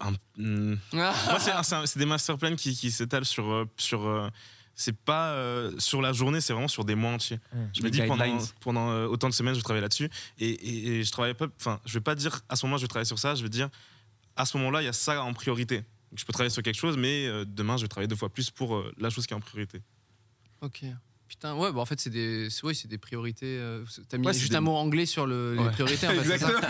moi c'est des master plans qui s'étalent sur c'est pas sur la journée, c'est vraiment sur des mois entiers. Je me dis pendant autant de semaines je travaille là-dessus et je travaille pas, enfin je vais pas dire à ce moment-là je vais travailler sur ça, je vais dire à ce moment-là il y a ça en priorité. Donc, je peux travailler sur quelque chose, mais demain je vais travailler 2 fois plus pour la chose qui est en priorité. Ok. Putain, ouais, bah en fait, c'est des priorités. T'as mis juste un mot anglais sur les priorités. En fait, exactement.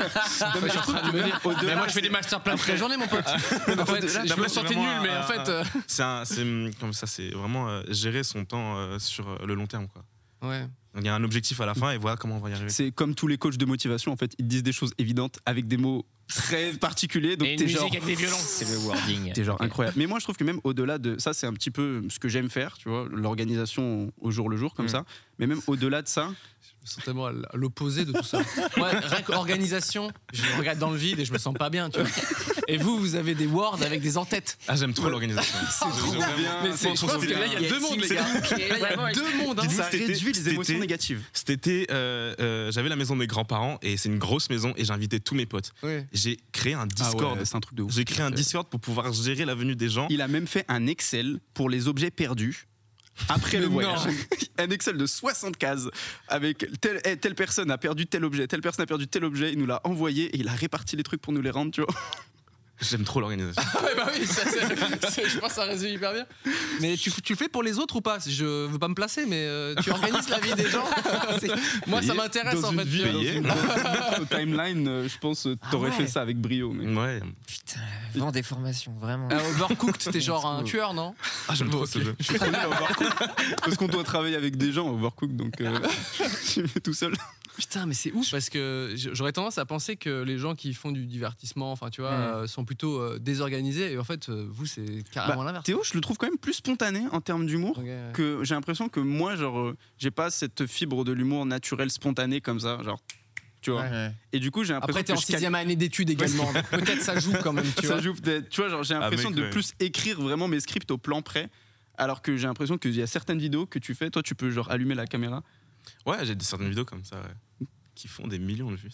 Mais moi, je fais des master plans toute la journée, mon pote. En fait, je me sentais nul, mais en fait. C'est comme ça, c'est vraiment gérer son temps sur le long terme, quoi. Ouais. Il y a un objectif à la fin et voilà comment on va y arriver. C'est comme tous les coachs de motivation, en fait, ils disent des choses évidentes avec des mots très particulier, donc t'es genre avec des violons, c'est le wording. T'es genre incroyable. Mais moi je trouve que même au-delà de ça, c'est un petit peu ce que j'aime faire, tu vois, l'organisation au jour le jour comme ça. Mais même au-delà de ça, je me sens tellement à l'opposé de tout ça. Moi, rien qu'organisation, je regarde dans le vide et je me sens pas bien, tu vois. Et vous avez des words avec des en-têtes. Ah, j'aime trop l'organisation. C'est trop bien. Mais je pense que là, il y a 2 mondes, les gars. 2 mondes, hein. Ça réduit les émotions négatives. Cet été, j'avais la maison de mes grands-parents et c'est une grosse maison et j'ai invité tous mes potes. Ouais. J'ai créé un Discord. Ah ouais, c'est un truc de ouf. J'ai créé un Discord pour pouvoir gérer la venue des gens. Il a même fait un Excel pour les objets perdus. Après le voyage, un Excel de 60 cases avec telle personne a perdu tel objet, telle personne a perdu tel objet, il nous l'a envoyé et il a réparti les trucs pour nous les rendre, tu vois. J'aime trop l'organisation. Ouais, bah oui, je pense que ça résume hyper bien. Mais tu le fais pour les autres ou pas? Je veux pas me placer, mais tu organises la vie des gens. Moi, ça m'intéresse en fait. Au timeline, je pense que t'aurais fait ça avec brio. Mais... Ouais. Putain, vends des formations, vraiment. Overcooked, t'es genre un tueur, non? Ah, j'aime trop ce jeu. Je suis Overcooked parce qu'on doit travailler avec des gens Overcooked, donc je suis tout seul. Putain, mais c'est ouf parce que j'aurais tendance à penser que les gens qui font du divertissement, enfin tu vois, sont plutôt désorganisés et en fait vous c'est carrément l'inverse. Théo, je le trouve quand même plus spontané en termes d'humour, que j'ai l'impression que moi genre j'ai pas cette fibre de l'humour naturel spontané comme ça, genre tu vois. Et du coup j'ai l'impression après t'es en 6e année d'études également, donc peut-être ça joue quand même, tu vois. Ça joue peut-être, tu vois, genre j'ai l'impression de plus écrire vraiment mes scripts au plan près, alors que j'ai l'impression qu'il y a certaines vidéos que tu fais, toi tu peux genre allumer la caméra. Ouais, j'ai certaines vidéos comme ça, qui font des millions de vues.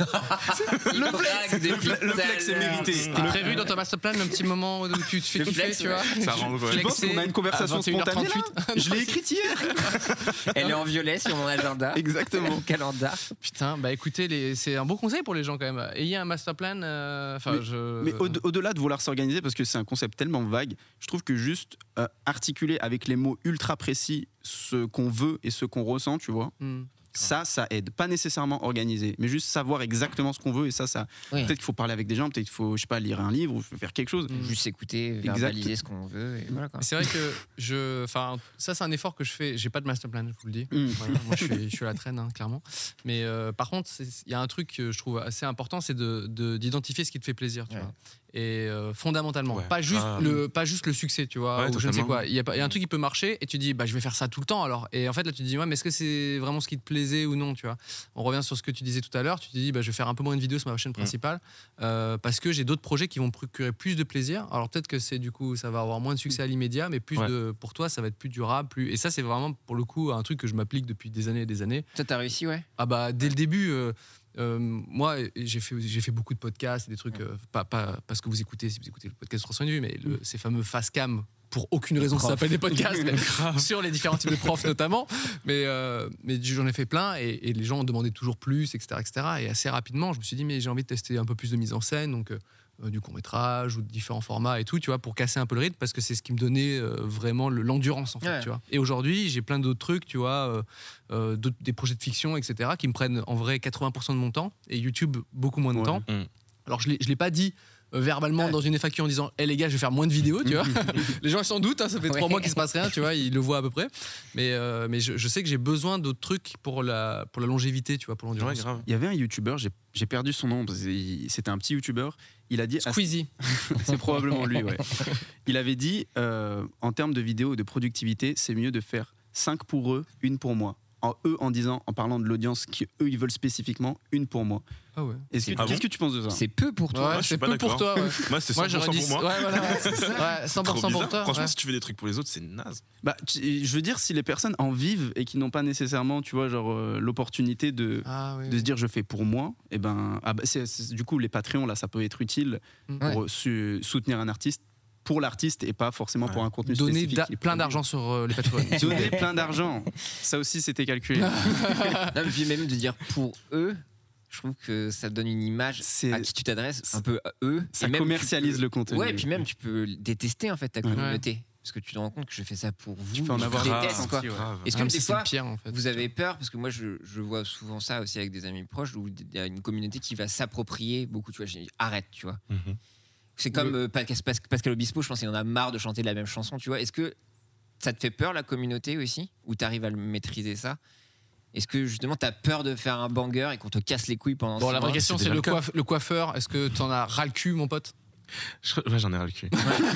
Le flex est mérité. T'es prévu dans ton master plan un petit moment où tu te fais kiffer, tu vois? Ça rend Je pense qu'on a une conversation spontanée là. Je l'ai écrite hier. Elle est en violet sur mon agenda. Exactement. Mon calendar. Putain, bah écoutez, c'est un beau conseil pour les gens quand même. Ayez un master plan. Mais au-delà de vouloir s'organiser, parce que c'est un concept tellement vague, je trouve que juste articuler avec les mots ultra précis ce qu'on veut et ce qu'on ressent, tu vois. Ça aide. Pas nécessairement organiser, mais juste savoir exactement ce qu'on veut. Et ça peut-être qu'il faut parler avec des gens, peut-être qu'il faut, je sais pas, lire un livre ou faire quelque chose. Juste écouter, verbaliser ce qu'on veut. Et voilà, quoi. C'est vrai que ça c'est un effort que je fais. J'ai pas de master plan, je vous le dis. Voilà, moi je suis à la traîne, hein, clairement. Mais par contre, il y a un truc que je trouve assez important, c'est d'identifier ce qui te fait plaisir, tu vois. Et fondamentalement, pas juste le succès, tu vois, ou je ne sais quoi. Il y a un truc qui peut marcher et tu dis je vais faire ça tout le temps alors. Et en fait là tu te dis mais est-ce que c'est vraiment ce qui te plaisait ou non, tu vois. On revient sur ce que tu disais tout à l'heure, tu te dis je vais faire un peu moins de vidéos sur ma chaîne principale parce que j'ai d'autres projets qui vont me procurer plus de plaisir. Alors peut-être que c'est du coup ça va avoir moins de succès à l'immédiat, mais pour toi ça va être plus durable, et ça c'est vraiment pour le coup un truc que je m'applique depuis des années et des années. Toi t'as réussi, ouais. Ah bah dès le début. Moi, j'ai fait beaucoup de podcasts, des trucs, pas parce que vous écoutez, si vous écoutez le podcast 300 vues, mais ces fameux face cam, pour aucune raison ça s'appelle des podcasts, mais sur les différents types de profs notamment. Mais j'en ai fait plein et les gens en demandaient toujours plus, etc. Et assez rapidement, je me suis dit, mais j'ai envie de tester un peu plus de mise en scène. Donc, du court-métrage ou de différents formats et tout, tu vois, pour casser un peu le rythme, parce que c'est ce qui me donnait vraiment l'endurance, en fait, tu vois. Et aujourd'hui, j'ai plein d'autres trucs, tu vois, des projets de fiction, etc., qui me prennent en vrai 80% de mon temps, et YouTube, beaucoup moins de temps. Alors, je l'ai pas dit verbalement dans une FAQ en disant les gars, je vais faire moins de vidéos, tu vois. Les gens ils s'en doutent, hein, ça fait 3 mois qu'il se passe rien, tu vois, ils le voient à peu près, mais je sais que j'ai besoin d'autres trucs pour la longévité, tu vois, pour l'endurance. Il y avait un youtubeur, j'ai perdu son nom, c'était un petit youtubeur, il a dit Squeezie. C'est probablement lui, ouais. Il avait dit en termes de vidéo, de productivité, c'est mieux de faire 5 pour eux, 1 pour moi. En parlant de l'audience qu'eux ils veulent spécifiquement, 1 pour moi. Ah ouais. Qu'est-ce que tu penses de ça? C'est peu pour toi. Ouais, c'est peu pour toi. Ouais. Moi, c'est 100% pour moi. Ouais, voilà, c'est ça. Ouais, 100% pour toi. Franchement, si tu fais des trucs pour les autres, c'est naze. Bah, je veux dire, si les personnes en vivent et qui n'ont pas nécessairement, tu vois, genre l'opportunité de se dire je fais pour moi, et ben, du coup, les Patreons là, ça peut être utile pour soutenir un artiste. Pour l'artiste et pas forcément pour un contenu spécifique. Donner plein d'argent sur les Patreons. Donner plein d'argent, ça aussi c'était calculé. Non, mais puis même de dire pour eux, je trouve que ça donne une image à qui tu t'adresses, un peu à eux. Ça commercialise le contenu. Ouais, et puis même tu peux détester en fait ta communauté. Parce que tu te rends compte que je fais ça pour vous. Tu peux en avoir déteste, quoi. Est-ce que des fois, pire, en fait, vous avez peur? Parce que moi, je vois souvent ça aussi avec des amis proches, où il y a une communauté qui va s'approprier beaucoup. Tu vois, j'ai dit, arrête, tu vois. C'est comme Pascal Obispo, je pense qu'il en a marre de chanter la même chanson, tu vois. Est-ce que ça te fait peur, la communauté aussi? Ou t'arrives à le maîtriser, ça? Est-ce que justement t'as peur de faire un banger et qu'on te casse les couilles pendant 6 mois? La vraie question, c'est le coiffeur. Est-ce que t'en as ras le cul, mon pote? Ouais, j'en ai ras le cul.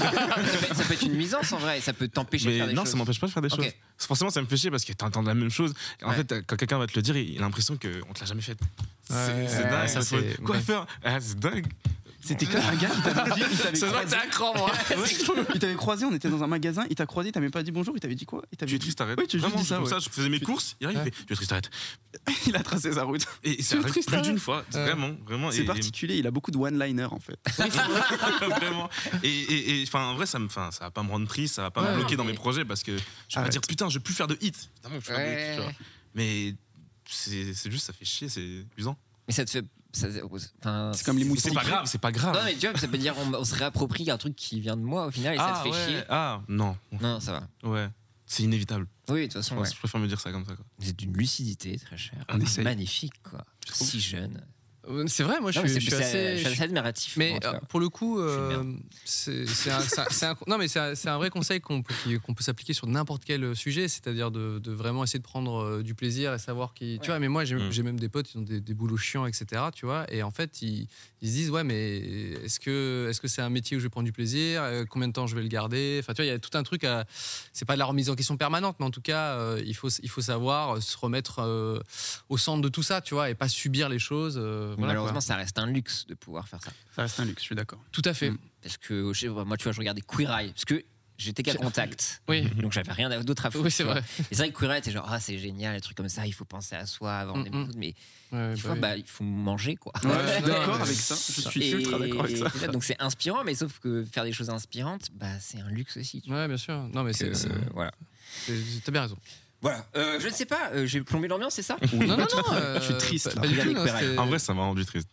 Ça peut être une nuisance en vrai, ça peut t'empêcher de faire des choses. Non, ça m'empêche pas de faire des choses. Forcément, ça me fait chier parce que t'entends la même chose. En fait, quand quelqu'un va te le dire, il a l'impression qu'on te l'a jamais fait. C'est dingue. Ça, c'est coiffeur. C'est dingue. C'était comme un gars qui t'avait dit. C'est vrai que t'es un cran, moi. Il t'avait croisé, on était dans un magasin, il t'a croisé, il t'avait même pas dit bonjour, il t'avait dit quoi? Tu es triste, arrête. Oui, tu as juste dit ça. Comme ça, je faisais mes courses, il fait tu es triste, arrête. Il a tracé sa route. Et ça arrive plus d'une fois, vraiment. C'est particulier, il a beaucoup de one-liners en fait. Vraiment. Et en vrai, ça va pas me rendre triste, ça va pas me bloquer dans mes projets parce que je vais pas dire putain, je vais plus faire de hits. Évidemment, je fais des hits, tu vois. Mais c'est juste, ça fait chier, c'est amusant. Mais ça te fait. C'est comme les moustiques. C'est pas grave. Non, mais tu vois, ça veut dire on se réapproprie un truc qui vient de moi au final et ça te fait chier. Ah, non. Non, ça va. Ouais. C'est inévitable. Oui, de toute façon. Je préfère me dire ça comme ça, quoi. Vous êtes d'une lucidité très chère. Magnifique, quoi. Si jeune. C'est vrai, moi je suis assez admiratif. Mais pour le coup, c'est un vrai conseil qu'on peut s'appliquer sur n'importe quel sujet, c'est-à-dire de vraiment essayer de prendre du plaisir et savoir qui. Tu vois, mais moi j'ai même des potes qui ont des boulots chiants, etc. Tu vois, et en fait ils se disent ouais, mais est-ce que c'est un métier où je vais prendre du plaisir? Combien de temps je vais le garder? Enfin, tu vois, il y a tout un truc à. C'est pas de la remise en question permanente, mais en tout cas, il faut savoir se remettre au centre de tout ça, tu vois, et pas subir les choses. Malheureusement, ça reste un luxe de pouvoir faire ça. Ça reste un luxe, je suis d'accord. Tout à fait. Parce que moi, tu vois, je regardais Queer Eye. Parce que j'étais qu'à Contact. Oui. Donc j'avais rien d'autre à foutre. Oui, c'est vrai. Et c'est vrai que Queer Eye, t'es genre, c'est génial, les trucs comme ça, il faut penser à soi avant mais il faut manger, quoi. Ouais, je suis d'accord avec ça. Je suis ultra d'accord avec ça. Donc c'est inspirant, mais sauf que faire des choses inspirantes, c'est un luxe aussi. Ouais, bien sûr. Non, mais voilà. T'as bien raison. Voilà, je ne sais pas, j'ai plombé l'ambiance, c'est ça? Non, je suis triste. Pas du tout, en vrai, ça m'a rendu triste.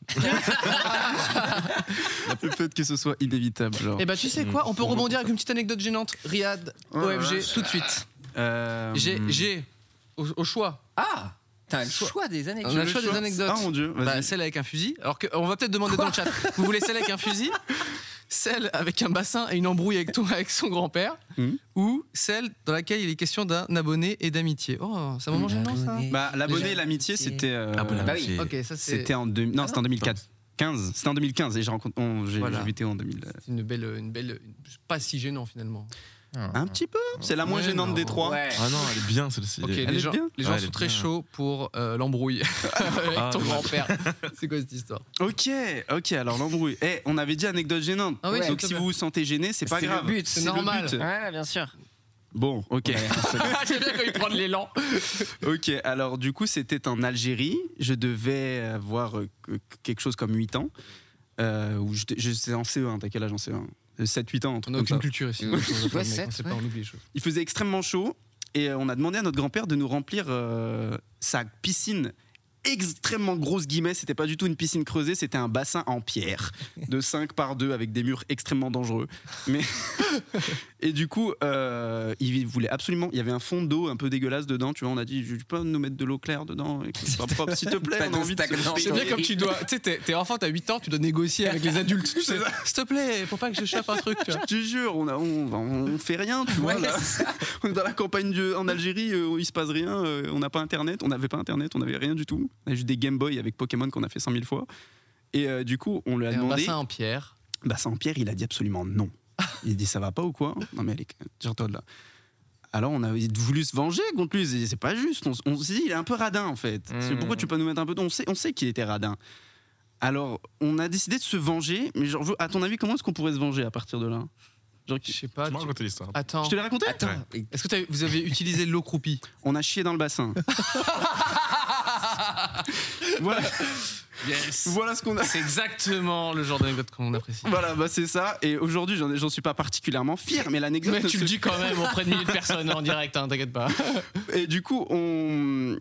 Peut-être que ce soit inévitable. Et bah, tu sais quoi, on peut rebondir avec une petite anecdote gênante. Riyad, OFG, tout de suite. J'ai au choix. Ah, t'as le choix des anecdotes. On a le choix des anecdotes. Ah mon Dieu. Celle avec un fusil. Alors on va peut-être demander dans le chat. Vous voulez celle avec un fusil? Celle avec un bassin et une embrouille avec son grand-père, ou celle dans laquelle il est question d'un abonné et d'amitié. Oh, c'est un moment gênant, ça. L'abonné et l'amitié, c'était. oui. Ok, ça c'est. C'était en 2004. C'était en 2015 et j'ai invité en 2000. C'est une belle, pas si gênant finalement. Un petit peu. C'est la moins gênante des trois. Ouais. Ah non, elle est bien celle-ci. Okay, les gens sont très chauds pour l'embrouille avec ton grand-père. C'est quoi cette histoire? Ok, alors l'embrouille. On avait dit anecdote gênante. Ah oui, donc si vous vous sentez gêné, c'est pas grave. Le but, c'est normal. Ouais, bien sûr. Bon, ok. J'aime bien quand il prend de l'élan. Ok, alors du coup, c'était en Algérie. Je devais avoir quelque chose comme 8 ans. Où j'étais en CE1. T'as quel âge en CE1? 7-8 ans, on n'a aucune culture ici. On oublie les choses. Il faisait extrêmement chaud et on a demandé à notre grand-père de nous remplir sa piscine extrêmement grosse guillemets, c'était pas du tout une piscine creusée, c'était un bassin en pierre de 5 par 2 avec des murs extrêmement dangereux. Mais et du coup, il voulait absolument, il y avait un fond d'eau un peu dégueulasse dedans, tu vois, on a dit, tu peux nous mettre de l'eau claire dedans et que ce soit propre, s'il te plaît, on a envie de c'est bien comme tu dois, tu sais, t'es enfant, t'as 8 ans, tu dois négocier avec les adultes. Tu sais, s'il te plaît, faut pas que je chope un truc, tu vois. Je te jure, on fait rien, tu vois. Là. On est dans la campagne en Algérie, il se passe rien, on n'a pas internet, on n'avait pas internet, on n'avait rien du tout. On a juste des Game Boy avec Pokémon qu'on a fait 100 000 fois. Et du coup, on lui a demandé. Un bassin en pierre. Bassin en pierre, il a dit absolument non. Il a dit ça va pas ou quoi? Non mais allez, tire-toi de là. Alors on a voulu se venger contre lui, c'est pas juste. On s'est dit il est un peu radin en fait. Pourquoi tu peux nous mettre un peu d'eau? On sait qu'il était radin. Alors on a décidé de se venger, mais genre, à ton avis, comment est-ce qu'on pourrait se venger à partir de là? Genre, je sais pas. Tu m'as raconté l'histoire. Attends. Je te l'ai raconté? Attends. Ouais. Est-ce que vous avez utilisé l'eau croupie? On a chié dans le bassin. Voilà. Yes. Voilà ce qu'on a. C'est exactement le genre d'anecdote qu'on apprécie. Voilà, bah c'est ça. Et aujourd'hui, j'en suis pas particulièrement fier, mais l'anecdote. Mais tu le dis quand même auprès de milliers de personnes en direct, hein, t'inquiète pas. Et du coup, on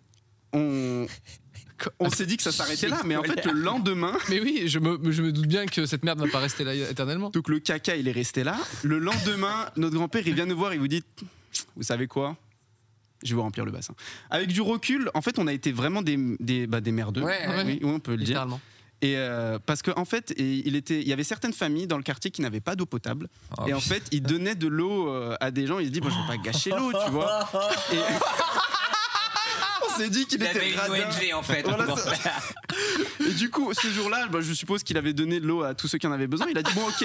s'est dit que ça s'arrêtait là, mais en fait, le lendemain. Mais oui, je me doute bien que cette merde va pas rester là éternellement. Donc le caca, il est resté là. Le lendemain, notre grand-père, il vient nous voir, il vous dit, vous savez quoi? Je vais vous remplir le bassin. Avec du recul, en fait, on a été vraiment des merdeux. Ouais. Oui, on peut le dire. Littéralement. Et parce qu'en fait, il y avait certaines familles dans le quartier qui n'avaient pas d'eau potable. Et en fait, ils donnaient de l'eau à des gens. Ils se disent, je vais pas gâcher l'eau, tu vois. Et on s'est dit qu'il était radin. Il avait une ONG en fait. Voilà, et du coup, ce jour-là, je suppose qu'il avait donné de l'eau à tous ceux qui en avaient besoin. Il a dit, bon, ok,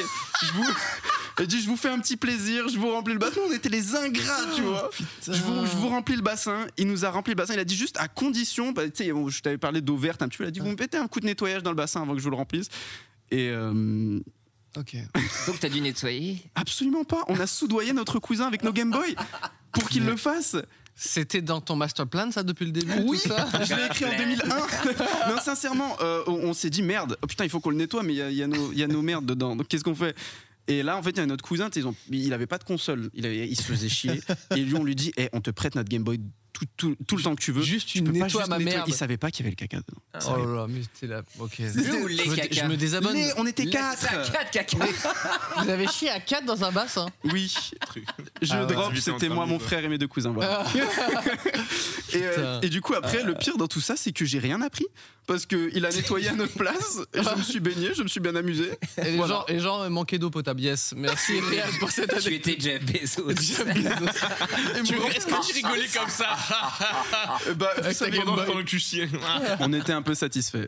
je vous fais un petit plaisir, je vous remplis le bassin. On était les ingrats, tu vois. Je vous remplis le bassin. Il nous a rempli le bassin. Il a dit juste à condition, tu sais, je t'avais parlé d'eau verte un petit peu. Il a dit, vous me mettez un coup de nettoyage dans le bassin avant que je vous le remplisse. Et ok. Donc t'as dû nettoyer? Absolument pas. On a soudoyé notre cousin avec nos Game Boy pour qu'il le fasse. C'était dans ton master plan, ça, depuis le début? Oui, tout ça. je l'ai écrit en 2001. Non, sincèrement, on s'est dit merde. Oh putain, il faut qu'on le nettoie, mais il y a nos merdes dedans. Donc qu'est-ce qu'on fait? Et là, en fait, il y a notre cousin, il avait pas de console, il se faisait chier. Et lui, on lui dit, on te prête notre Game Boy tout le temps que tu veux. Juste tu nettoies ma merde. Il savait pas qu'il y avait le caca dedans. Oh là là, mais c'était là. Ok. Je me désabonne. On était 4. 4 caca. Vous avez chié à 4 dans un bassin? Oui. Drop, c'était moi, mon frère et mes 2 cousins. Voilà. Et du coup, après, le pire dans tout ça, c'est que j'ai rien appris. Parce qu'il a nettoyé à notre place, et je me suis baigné, je me suis bien amusé. Et les gens manquaient d'eau potable. Yes, merci Réal pour cette anecdote. Tu étais Jeff Bezos. Est-ce que tu rigolais comme ça? Pendant que tu chiais. On était un peu satisfaits.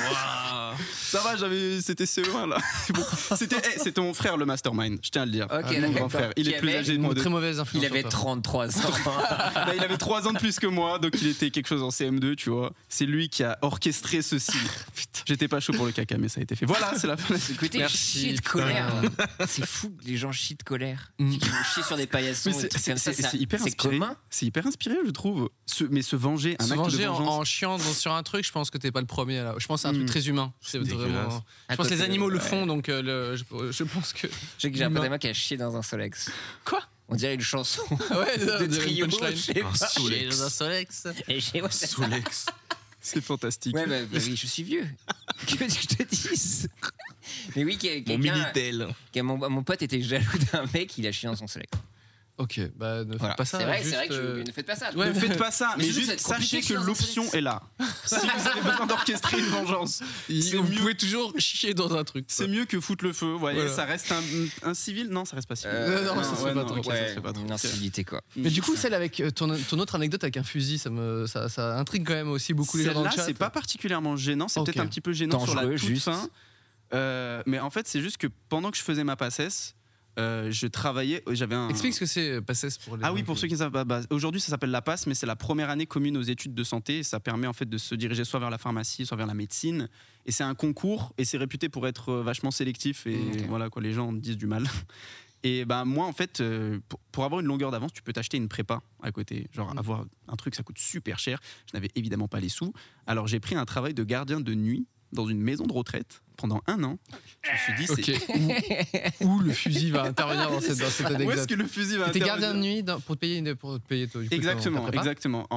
Ça va, c'était CE1 là. Bon, c'était mon frère le mastermind, je tiens à le dire. Mon grand frère. Il est plus âgé de moi. Très mauvaise influence. Il avait 33 ans. Il avait 3 ans de plus que moi, donc il était quelque chose en CM2, tu vois. C'est lui qui a orchestré ceci. J'étais pas chaud pour le caca, mais ça a été fait. Voilà, c'est la fin. Écoutez, chie de colère. C'est fou, les gens chient de colère. Qui vont chier sur des paillassons. C'est hyper inspiré. C'est hyper inspiré, je trouve. Mais se venger, un acte de vengeance. En chiant sur un truc, je pense que t'es pas le premier. Là. Je pense que c'est un truc très humain. C'est vraiment. Je pense que les animaux le font, donc je pense que. Je sais que j'ai un pote à moi qui a chié dans un Solex. Quoi? On dirait une chanson de trio. Chier dans un Solex. Solex. C'est fantastique. Ouais, oui, je suis vieux. Que veux-tu que je te dise? Mais oui, mon Minitel. Mon pote était jaloux d'un mec, il a chié dans son Solex. Ok, ne faites pas ça. C'est vrai que ne faites pas ça. Ne faites pas ça, mais juste sachez que l'option est là. Si vous avez besoin d'orchestrer une vengeance, vous pouvez toujours chier dans un truc. C'est mieux que foutre le feu. Voilà. Ça reste un civil? Non, ça reste pas civil. Non, ça se fait pas trop. Une incivilité quoi. Mais du coup, celle avec ton autre anecdote avec un fusil, ça intrigue quand même aussi beaucoup les gens dans le chat. Celle-là, c'est pas particulièrement gênant. C'est peut-être un petit peu gênant sur la toute fin. Mais en fait, c'est juste que pendant que je faisais ma passesse, je travaillais, j'avais un... Explique ce que c'est PACES pour les gens. Ah oui, pour ceux qui ne savent pas, aujourd'hui ça s'appelle la PASS, mais c'est la première année commune aux études de santé, et ça permet en fait de se diriger soit vers la pharmacie, soit vers la médecine, et c'est un concours, et c'est réputé pour être vachement sélectif, et voilà quoi, les gens disent du mal. Et moi en fait, pour avoir une longueur d'avance, tu peux t'acheter une prépa à côté, genre avoir un truc, ça coûte super cher, je n'avais évidemment pas les sous, alors j'ai pris un travail de gardien de nuit dans une maison de retraite pendant 1 an. Je me suis dit, c'est où le fusil va intervenir dans cette anecdote. Où est-ce que le fusil va intervenir? T'es gardien de nuit pour te payer toi. Du coup, exactement.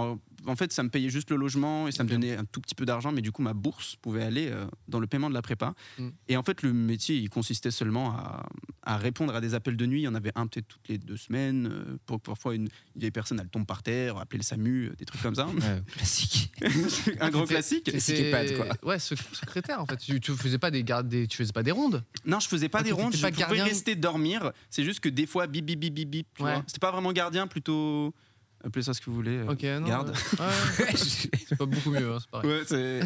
en fait, ça me payait juste le logement et ça me donnait un tout petit peu d'argent, mais du coup, ma bourse pouvait aller dans le paiement de la prépa. Et en fait, le métier, il consistait seulement à répondre à des appels de nuit. Il y en avait un peut-être toutes les 2 semaines. Parfois, une vieille personne, elle tombe par terre, appeler le SAMU, des trucs comme ça. Classique. Un gros classique. Ouais, secrétaire en fait. Tu faisais pas tu faisais pas des rondes. Non, je faisais pas des rondes. Je pouvais rester dormir. C'est juste que des fois, bip, bip, bip, bip, bip. C'était pas vraiment gardien, plutôt. Appelez ça ce que vous voulez. Garde. C'est pas beaucoup mieux, hein, c'est pareil.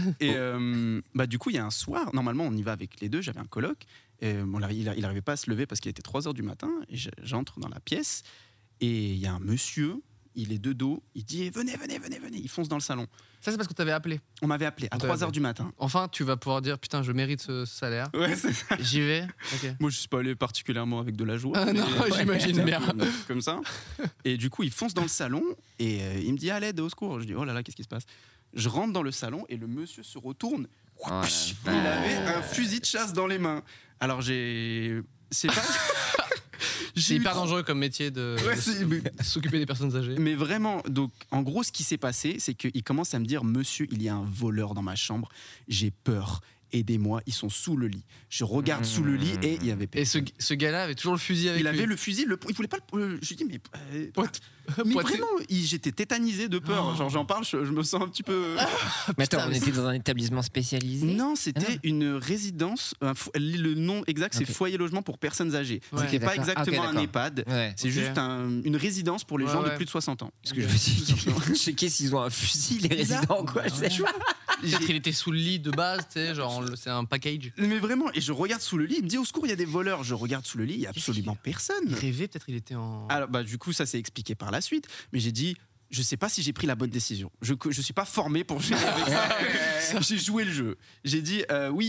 Et du coup, il y a un soir, normalement, on y va avec les deux. J'avais un coloc. Et, il arrivait pas à se lever parce qu'il était 3h du matin. Et j'entre dans la pièce. Et il y a un monsieur. Il est de dos. Il dit venez. Il fonce dans le salon. Ça, c'est parce que t'avais appelé. On m'avait appelé à 3h du matin. Enfin, tu vas pouvoir dire putain, je mérite ce salaire. Ouais, c'est ça. J'y vais. Okay. Moi, je suis pas allé particulièrement avec de la joie. Non, j'imagine bien. Comme ça. Et du coup, il fonce dans le salon et il me dit à l'aide, au secours. Je dis oh là là, qu'est-ce qui se passe? Je rentre dans le salon et le monsieur se retourne. Il avait un fusil de chasse dans les mains. Alors c'est pas. C'est hyper dangereux comme métier de s'occuper des personnes âgées. Mais vraiment, donc en gros, ce qui s'est passé, c'est qu'il commence à me dire monsieur, il y a un voleur dans ma chambre, j'ai peur. Aidez-moi, ils sont sous le lit. Je regarde sous le lit et il y avait personne. Et ce gars-là avait toujours le fusil avec lui. Il avait le fusil, il voulait pas le. Je lui dis mais vraiment, j'étais tétanisé de peur. Genre j'en parle, je me sens un petit peu. Mais attends, on était dans un établissement spécialisé. Non, c'était une résidence. Le nom exact, c'est foyer logement pour personnes âgées. C'était pas exactement un EHPAD. C'est juste une résidence pour les gens de plus de 60 ans. Parce que je me dis, checker s'ils ont un fusil, les résidents, quoi. Peut-être qu'il était sous le lit de base, tu sais, genre c'est un package. Mais vraiment, et je regarde sous le lit, il me dit au secours, il y a des voleurs. Je regarde sous le lit, il y a absolument personne. Il rêvait, peut-être il était en. Alors du coup, ça s'est expliqué par la suite, mais j'ai dit. Je sais pas si j'ai pris la bonne décision. Je suis pas formé pour jouer avec ça. J'ai joué le jeu. J'ai dit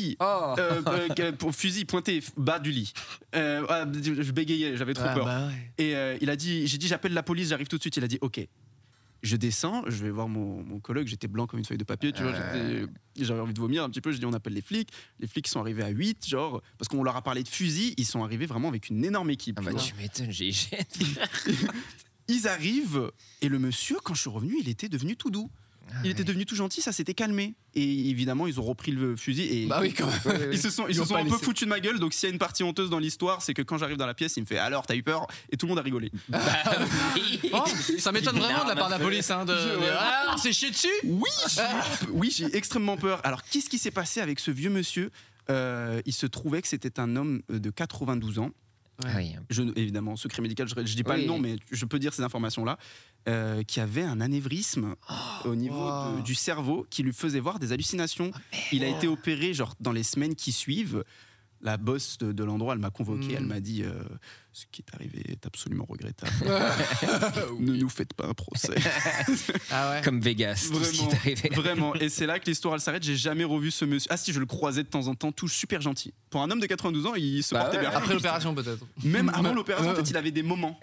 pour fusil pointé bas du lit. Je bégayais, j'avais trop peur. Et il a dit, j'ai dit j'appelle la police, j'arrive tout de suite. Il a dit ok. Je descends, je vais voir mon coloc, j'étais blanc comme une feuille de papier, tu vois, j'avais envie de vomir un petit peu, je dis on appelle les flics sont arrivés à 8, genre, parce qu'on leur a parlé de fusil, ils sont arrivés vraiment avec une énorme équipe. Tu m'étonnes, j'ai Ils arrivent, et le monsieur, quand je suis revenu, il était devenu tout doux. Il était devenu tout gentil, ça s'était calmé. Et évidemment, ils ont repris le fusil et quand même. Ils se sont un peu foutus de ma gueule. Donc, s'il y a une partie honteuse dans l'histoire, c'est que quand j'arrive dans la pièce, il me fait alors, t'as eu peur? Et tout le monde a rigolé. Ça m'étonne vraiment de la part de la police. C'est chier dessus? Oui, j'ai extrêmement peur. Alors, qu'est-ce qui s'est passé avec ce vieux monsieur? Il se trouvait que c'était un homme de 92 ans. Évidemment, secret médical, je dis pas le nom, mais je peux dire ces informations-là, qui avait un anévrisme au niveau du cerveau qui lui faisait voir des hallucinations. Il a été opéré genre dans les semaines qui suivent. La boss de l'endroit, elle m'a convoqué, elle m'a dit ce qui est arrivé est absolument regrettable. Ne nous faites pas un procès. Comme Vegas, tout ce qui est arrivé. Vraiment. Et c'est là que l'histoire elle s'arrête. J'ai jamais revu ce monsieur. Ah si, je le croisais de temps en temps, tout super gentil. Pour un homme de 92 ans, il se portait bien. Après l'opération peut-être. Même avant l'opération, en fait, il avait des moments.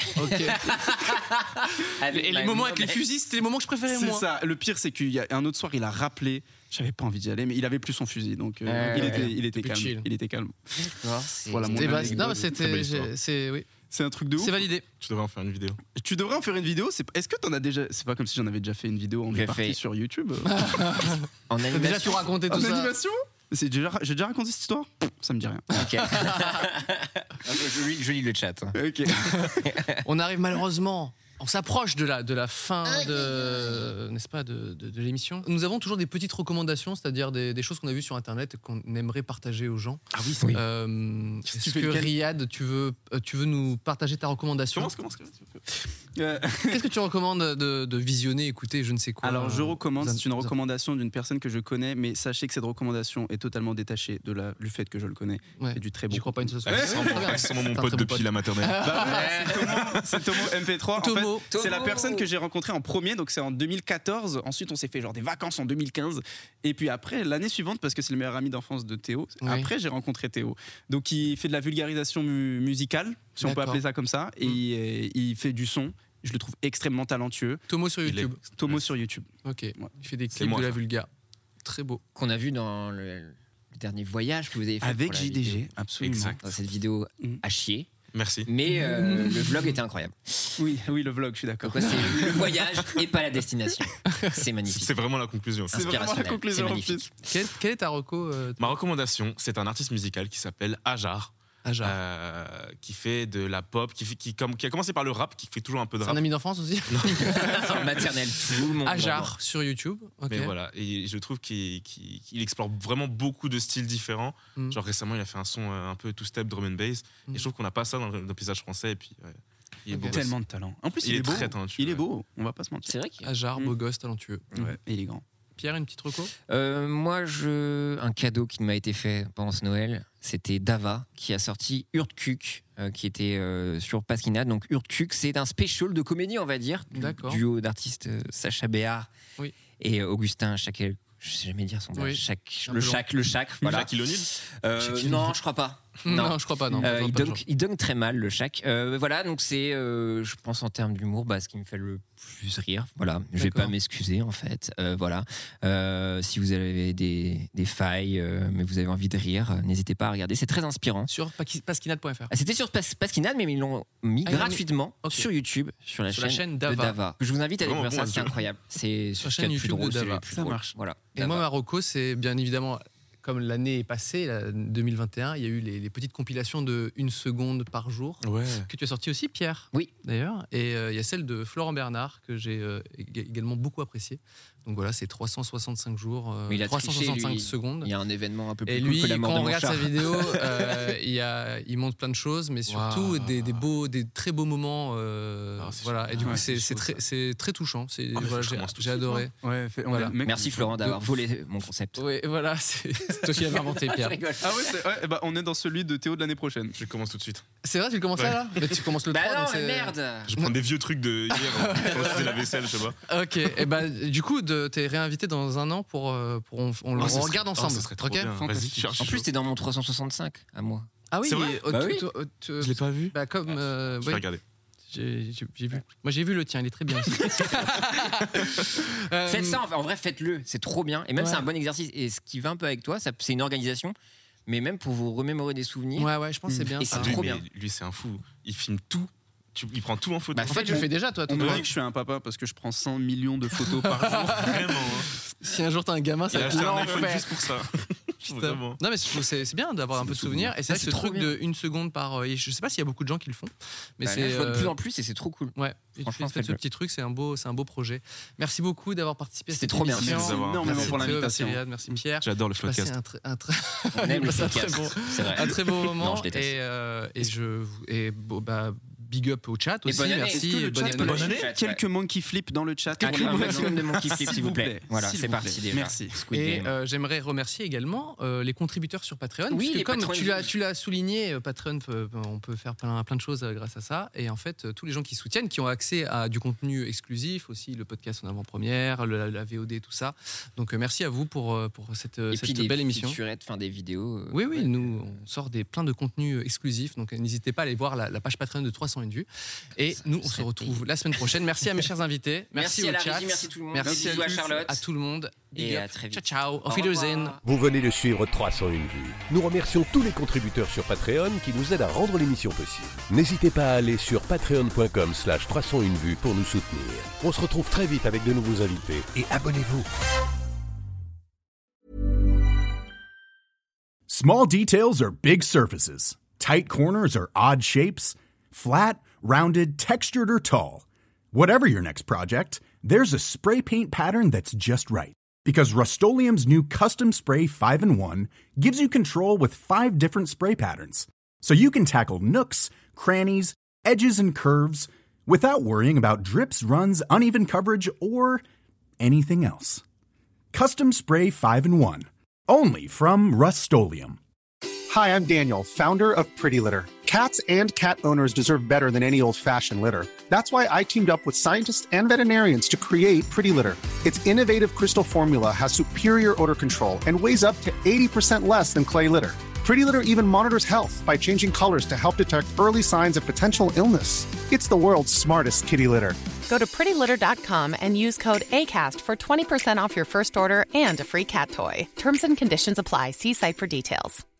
Et les moments avec les fusils, c'était les moments que je préférais moi. C'est ça. Le pire, c'est qu'il y a un autre soir, il a rappelé. J'avais pas envie d'y aller, mais il avait plus son fusil, donc il était calme. Chill. Il était calme. Voilà mon c'est un truc de ouf. C'est validé. Tu devrais en faire une vidéo. Est-ce que t'en as déjà? C'est pas comme si j'en avais déjà fait une vidéo en deux parties sur YouTube. En animation. T'as déjà tout raconté tout ça. En animation? J'ai déjà raconté cette histoire? Ça me dit rien. Ok. Je lis le chat. Ok. On arrive malheureusement. On s'approche de la fin n'est-ce pas, de l'émission. Nous avons toujours des petites recommandations, c'est-à-dire des choses qu'on a vues sur Internet et qu'on aimerait partager aux gens. Ah oui, est-ce que Riyad, tu veux nous partager ta recommandation? Commence. Qu'est-ce que tu recommandes de visionner, écouter, je ne sais quoi? Alors je recommande, c'est une recommandation d'une personne que je connais, mais sachez que cette recommandation est totalement détachée du fait que je le connais. Et du très bon. J'y crois pas une seule seconde. C'est mon pote depuis la maternelle. C'est Tomo MP3. En fait, c'est la personne que j'ai rencontrée en premier, donc c'est en 2014. Ensuite, on s'est fait genre des vacances en 2015. Et puis après, l'année suivante, parce que c'est le meilleur ami d'enfance de Théo, après j'ai rencontré Théo. Donc il fait de la vulgarisation musicale, si on peut appeler ça comme ça, et il fait du son. Je le trouve extrêmement talentueux. Tomo sur YouTube. Sur YouTube. Ok. Il fait des clips de la vulga. Très beau. Qu'on a vu dans le dernier voyage que vous avez fait avec JDG, absolument. Dans cette vidéo à chier. Merci. Mais le vlog était incroyable. Oui, le vlog, je suis d'accord. Donc, c'est le voyage et pas la destination. C'est magnifique. C'est vraiment la conclusion. C'est vraiment la conclusion. C'est magnifique. Quelle est ta reco Ma recommandation, c'est un artiste musical qui s'appelle Ajar. Qui fait de la pop, qui a commencé par le rap, qui fait toujours un peu de rap. Un ami d'enfance aussi. En maternelle, tout le monde. Ajar sur YouTube. Okay. Mais voilà, et je trouve qu'il explore vraiment beaucoup de styles différents. Genre récemment, il a fait un son un peu two-step drum and bass. Et je trouve qu'on n'a pas ça dans le paysage français. Et puis, il est beau. Tellement de talent. En plus, il est beau. Très talentueux. Il est beau, on va pas se mentir. C'est vrai qu'il Ajar, beau gosse, talentueux. Ouais, et il est grand. Pierre, une petite reco moi, un cadeau qui m'a été fait pendant ce Noël, c'était Dava qui a sorti Urtkuk, qui était sur Pasquinade. Donc Urtkuk, c'est un special de comédie, on va dire, du duo d'artistes Sacha Béard et Augustin Chaquel. Je sais jamais dire son nom. Le Chac. Voilà. Jacques O'Neal Non, je crois pas. Non, je crois pas. Non. Il donne très mal le Chac. Voilà, donc c'est, je pense en termes d'humour, ce qui me fait le plus rire. Voilà, je vais pas m'excuser en fait. Voilà, si vous avez des failles, mais vous avez envie de rire, n'hésitez pas à regarder. C'est très inspirant. Sur pasquinade.fr. C'était sur Pasquinade, mais ils l'ont mis gratuitement sur YouTube, sur la chaîne de Dava. Je vous invite à découvrir ça, c'est incroyable. C'est sur la chaîne YouTube de Dava. Ça marche. Voilà. Et moi, ma reco, c'est bien évidemment. Comme l'année est passée, 2021, il y a eu les petites compilations de 1 seconde par jour que tu as sorti aussi, Pierre. Oui. D'ailleurs. Et il y a celle de Florent Bernard que j'ai également beaucoup appréciée. Donc voilà, c'est 365 jours, 365 secondes. Il y a un événement un peu plus cool que la mort de mon chat. Quand on regarde sa vidéo, il montre plein de choses, mais surtout des très beaux moments. Voilà. Et du coup, c'est très touchant. J'ai adoré. Merci Florent d'avoir volé mon concept. Oui, voilà. C'est toi qui l'avais inventé, Pierre. On est dans celui de Théo de l'année prochaine. Je commence tout de suite. C'est vrai, tu le commences là mais tu commences le 3. Non, mais merde. Je prends des vieux trucs de hier quand je faisais la vaisselle, je sais pas. Ok, et du coup, t'es réinvité dans un an pour on le regarde ensemble. Ça serait trop bien. Vas-y, cherche. En plus, t'es dans mon 365 à moi. Ah oui, c'est vrai. Je l'ai pas vu. Je vais regarder. J'ai vu. Moi, j'ai vu le tien, il est très bien aussi. Faites ça, en vrai, faites-le, c'est trop bien. Et même, c'est un bon exercice. Et ce qui va un peu avec toi, c'est une organisation. Mais même pour vous remémorer des souvenirs. Ouais, je pense que c'est bien. Et c'est trop bien. Lui, c'est un fou. Il filme tout. Il prend tout en photo. En fait, tu le fais déjà, toi. On me dit que je suis un papa parce que je prends 100 millions de photos par jour. Vraiment. Si un jour t'as un gamin, ça va être un iPhone juste pour ça. Non, mais c'est bien d'avoir un peu de souvenirs. Et c'est vrai que ce truc de 1 seconde par. Je sais pas s'il y a beaucoup de gens qui le font. Mais c'est de plus en plus et c'est trop cool. Ouais. Franchement, ce petit truc, c'est un beau projet. Merci beaucoup d'avoir participé à cette émission. C'était trop bien. Merci énormément pour l'invitation. Merci Pierre. J'adore le podcast. Un très beau moment. Big up au chat aussi. Merci. Bonne année. Quelques monkey flip dans le chat. Un maximum de monkey flip, s'il vous plaît. Voilà, c'est parti déjà. Merci. Et j'aimerais remercier également les contributeurs sur Patreon. Oui, comme tu l'as souligné, Patreon, on peut faire plein de choses grâce à ça. Et en fait, tous les gens qui soutiennent, qui ont accès à du contenu exclusif, aussi le podcast en avant-première, la VOD, tout ça. Donc merci à vous pour cette belle émission. Des vidéos. Oui, nous on sort plein de contenus exclusifs. Donc n'hésitez pas à aller voir la page Patreon de 301 vues. Et nous, on se retrouve la semaine prochaine. Merci à mes chers invités. Merci au chat. Merci tout le monde. Merci à Charlotte. À tout le monde. Et à très vite. Ciao. Auf Wiedersehen. Vous venez de suivre 301 vues. Nous remercions tous les contributeurs sur Patreon qui nous aident à rendre l'émission possible. N'hésitez pas à aller sur patreon.com/301 vues pour nous soutenir. On se retrouve très vite avec de nouveaux invités et abonnez-vous. Small details are big surfaces. Tight corners are odd shapes. Flat, rounded, textured, or tall. Whatever your next project, there's a spray paint pattern that's just right. Because Rust-Oleum's new Custom Spray 5-in-1 gives you control with 5 different spray patterns. So you can tackle nooks, crannies, edges, and curves without worrying about drips, runs, uneven coverage, or anything else. Custom Spray 5-in-1. Only from Rust-Oleum. Hi, I'm Daniel, founder of Pretty Litter. Cats and cat owners deserve better than any old-fashioned litter. That's why I teamed up with scientists and veterinarians to create Pretty Litter. Its innovative crystal formula has superior odor control and weighs up to 80% less than clay litter. Pretty Litter even monitors health by changing colors to help detect early signs of potential illness. It's the world's smartest kitty litter. Go to prettylitter.com and use code ACAST for 20% off your first order and a free cat toy. Terms and conditions apply. See site for details.